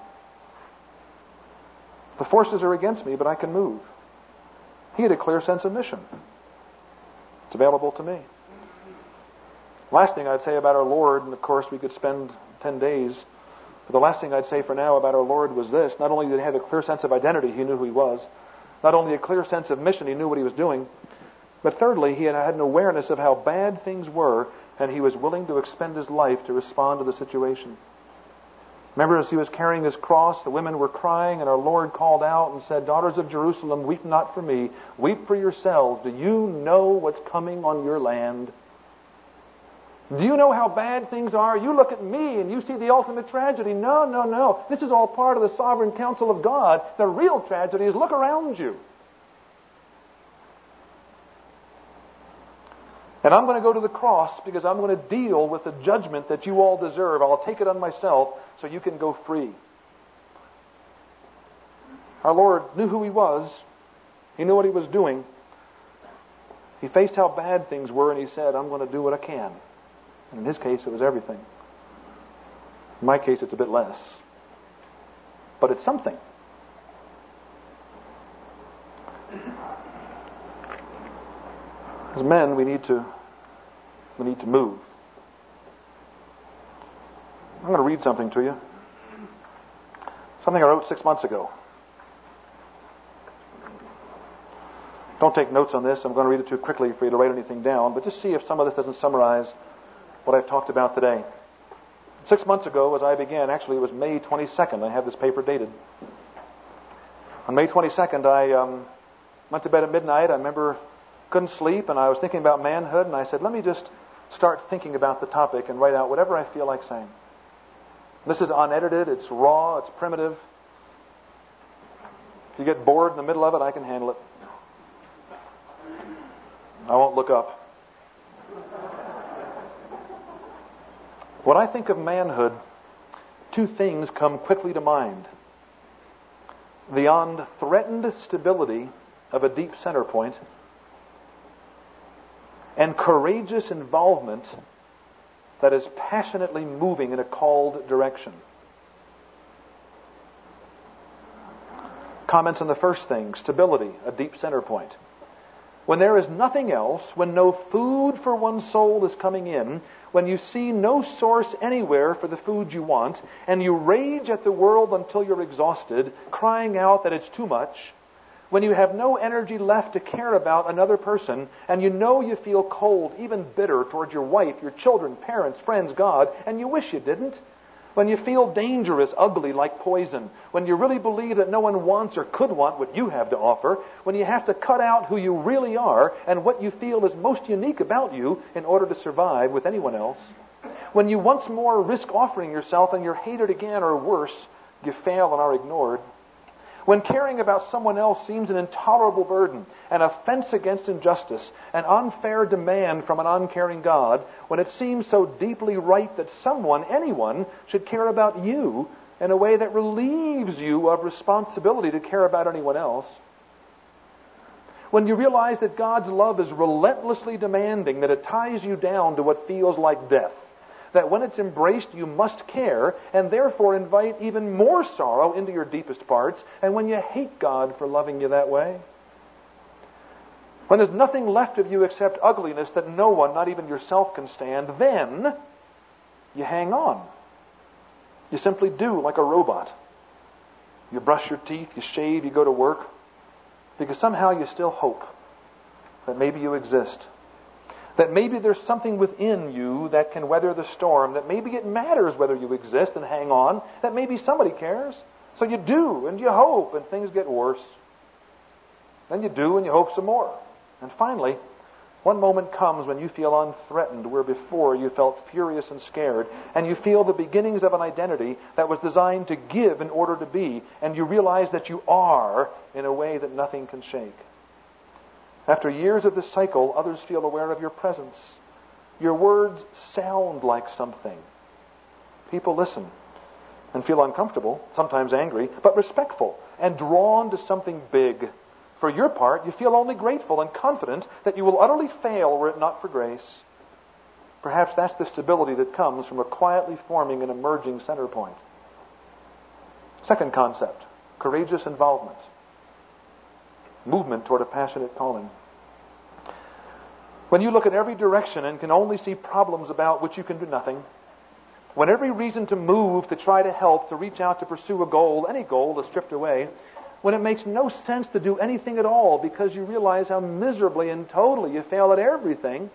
The forces are against me, but I can move. He had a clear sense of mission. It's available to me. Last thing I'd say about our Lord, and of course we could spend ten days, but the last thing I'd say for now about our Lord was this. Not only did he have a clear sense of identity, he knew who he was. Not only a clear sense of mission, he knew what he was doing. But thirdly, he had an awareness of how bad things were, and he was willing to expend his life to respond to the situation. Remember, as he was carrying his cross, the women were crying, and our Lord called out and said, "Daughters of Jerusalem, weep not for me, weep for yourselves. Do you know what's coming on your land? Do you know how bad things are? You look at me and you see the ultimate tragedy. No, no, no. This is all part of the sovereign counsel of God. The real tragedy is look around you. And I'm going to go to the cross because I'm going to deal with the judgment that you all deserve. I'll take it on myself so you can go free." Our Lord knew who he was. He knew what he was doing. He faced how bad things were, and he said, "I'm going to do what I can." And in his case, it was everything. In my case, it's a bit less. But it's something. As men, we need to we need to move. I'm going to read something to you. Something I wrote six months ago. Don't take notes on this. I'm going to read it too quickly for you to write anything down, but just see if some of this doesn't summarize what I've talked about today. Six months ago, as I began, actually it was May twenty-second. I have this paper dated. On May twenty-second, I um, went to bed at midnight. I remember couldn't sleep, and I was thinking about manhood, and I said, let me just start thinking about the topic and write out whatever I feel like saying. This is unedited, it's raw, it's primitive. If you get bored in the middle of it, I can handle it. I won't look up. When I think of manhood, two things come quickly to mind. The unthreatened stability of a deep center point, and courageous involvement that is passionately moving in a called direction. Comments on the first thing, stability, a deep center point. When there is nothing else, when no food for one's soul is coming in, when you see no source anywhere for the food you want, and you rage at the world until you're exhausted, crying out that it's too much, when you have no energy left to care about another person, and you know you feel cold, even bitter, towards your wife, your children, parents, friends, God, and you wish you didn't, when you feel dangerous, ugly, like poison, when you really believe that no one wants or could want what you have to offer, when you have to cut out who you really are and what you feel is most unique about you in order to survive with anyone else, when you once more risk offering yourself and you're hated again, or worse, you fail and are ignored, when caring about someone else seems an intolerable burden, an offense against injustice, an unfair demand from an uncaring God, when it seems so deeply right that someone, anyone, should care about you in a way that relieves you of responsibility to care about anyone else, when you realize that God's love is relentlessly demanding, that it ties you down to what feels like death, that when it's embraced you must care, and therefore invite even more sorrow into your deepest parts, and when you hate God for loving you that way. when there's nothing left of you except ugliness that no one, not even yourself, can stand, then you hang on. You simply do, like a robot. You brush your teeth, you shave, you go to work, because somehow you still hope that maybe you exist. That maybe there's something within you that can weather the storm, that maybe it matters whether you exist and hang on, that maybe somebody cares. So you do, and you hope, and things get worse. Then you do, and you hope some more. And finally, one moment comes when you feel unthreatened, where before you felt furious and scared, and you feel the beginnings of an identity that was designed to give in order to be, and you realize that you are in a way that nothing can shake. After years of this cycle, others feel aware of your presence. Your words sound like something. People listen and feel uncomfortable, sometimes angry, but respectful and drawn to something big. For your part, you feel only grateful and confident that you will utterly fail were it not for grace. Perhaps that's the stability that comes from a quietly forming and emerging center point. Second concept, courageous involvement. Movement toward a passionate calling. When you look in every direction and can only see problems about which you can do nothing, when every reason to move, to try to help, to reach out to pursue a goal, any goal is stripped away, when it makes no sense to do anything at all because you realize how miserably and totally you fail at everything,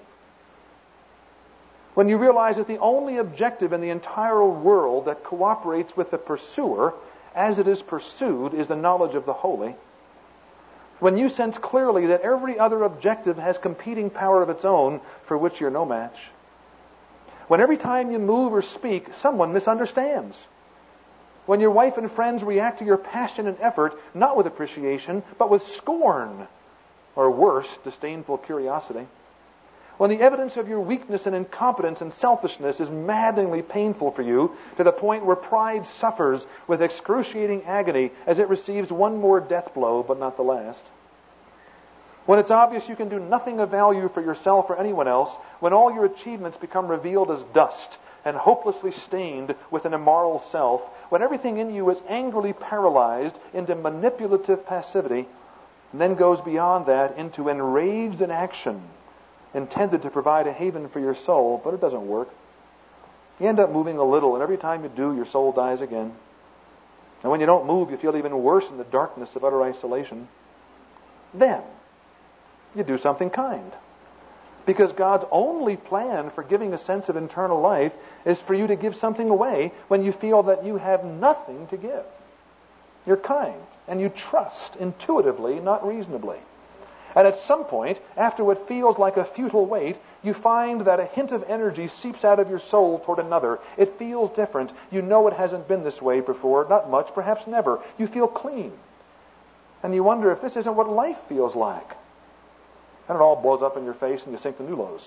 when you realize that the only objective in the entire world that cooperates with the pursuer as it is pursued is the knowledge of the holy, when you sense clearly that every other objective has competing power of its own for which you're no match, when every time you move or speak, someone misunderstands, when your wife and friends react to your passion and effort not with appreciation, but with scorn, or worse, disdainful curiosity, when the evidence of your weakness and incompetence and selfishness is maddeningly painful for you to the point where pride suffers with excruciating agony as it receives one more death blow, but not the last, when it's obvious you can do nothing of value for yourself or anyone else, when all your achievements become revealed as dust and hopelessly stained with an immoral self, when everything in you is angrily paralyzed into manipulative passivity, and then goes beyond that into enraged inaction, intended to provide a haven for your soul, but it doesn't work. You end up moving a little, and every time you do, your soul dies again. And when you don't move, you feel even worse in the darkness of utter isolation. Then, you do something kind. Because God's only plan for giving a sense of internal life is for you to give something away when you feel that you have nothing to give. You're kind, and you trust intuitively, not reasonably. And at some point, after what feels like a futile wait, you find that a hint of energy seeps out of your soul toward another. It feels different. You know it hasn't been this way before, not much, perhaps never. You feel clean. And you wonder if this isn't what life feels like. And it all blows up in your face and you sink to new lows.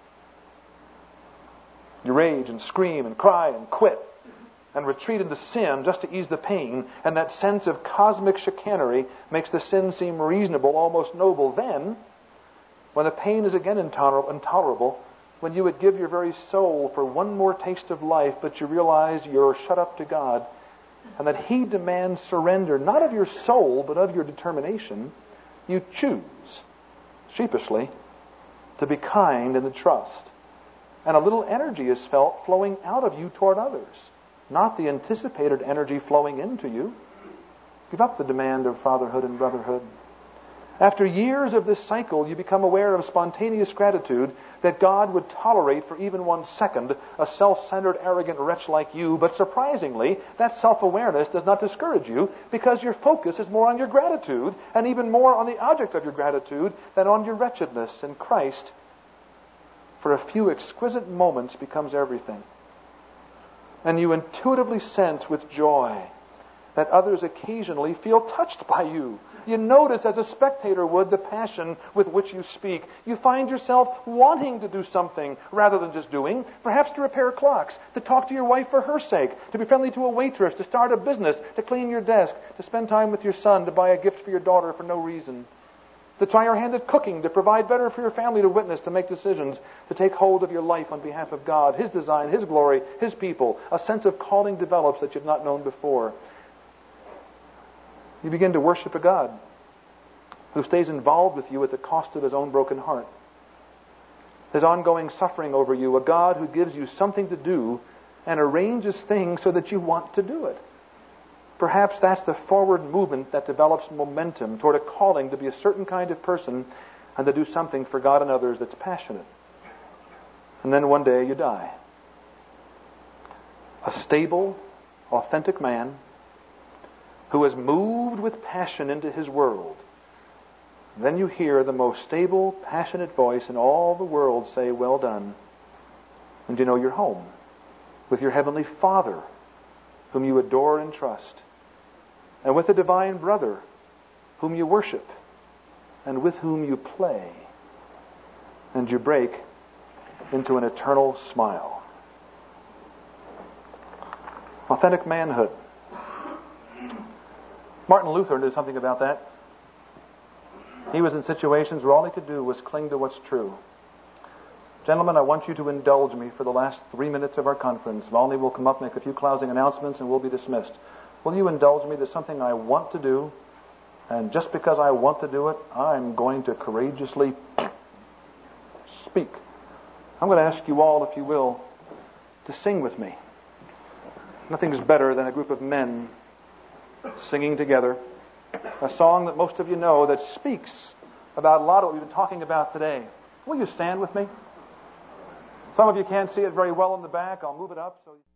You rage and scream and cry and quit and retreat into sin just to ease the pain, and that sense of cosmic chicanery makes the sin seem reasonable, almost noble. Then, when the pain is again intolerable, when you would give your very soul for one more taste of life, but you realize you're shut up to God, and that He demands surrender, not of your soul, but of your determination, you choose, sheepishly, to be kind and to trust. And a little energy is felt flowing out of you toward others, not the anticipated energy flowing into you. Give up the demand of fatherhood and brotherhood. After years of this cycle, you become aware of spontaneous gratitude that God would tolerate for even one second a self-centered, arrogant wretch like you. But surprisingly, that self-awareness does not discourage you, because your focus is more on your gratitude, and even more on the object of your gratitude than on your wretchedness. And Christ, for a few exquisite moments, becomes everything. And you intuitively sense with joy that others occasionally feel touched by you. You notice, as a spectator would, the passion with which you speak. You find yourself wanting to do something rather than just doing, perhaps to repair clocks, to talk to your wife for her sake, to be friendly to a waitress, to start a business, to clean your desk, to spend time with your son, to buy a gift for your daughter for no reason, to try your hand at cooking, to provide better for your family, to witness, to make decisions, to take hold of your life on behalf of God, His design, His glory, His people. A sense of calling develops that you've not known before. You begin to worship a God who stays involved with you at the cost of his own broken heart. His ongoing suffering over you, a God who gives you something to do and arranges things so that you want to do it. Perhaps that's the forward movement that develops momentum toward a calling to be a certain kind of person and to do something for God and others that's passionate. And then one day you die. A stable, authentic man who is moved with passion into his world. Then you hear the most stable, passionate voice in all the world say, "Well done." And you know you're home with your Heavenly Father, whom you adore and trust, and with a divine brother whom you worship and with whom you play. And you break into an eternal smile. Authentic manhood. Martin Luther knew something about that. He was in situations where all he could do was cling to what's true. Gentlemen, I want you to indulge me for the last three minutes of our conference. Volney will come up, make a few closing announcements, and we'll be dismissed. Will you indulge me? There's something I want to do, and just because I want to do it, I'm going to courageously speak. I'm going to ask you all, if you will, to sing with me. Nothing's better than a group of men singing together a song that most of you know that speaks about a lot of what we've been talking about today. Will you stand with me? Some of you can't see it very well in the back. I'll move it up so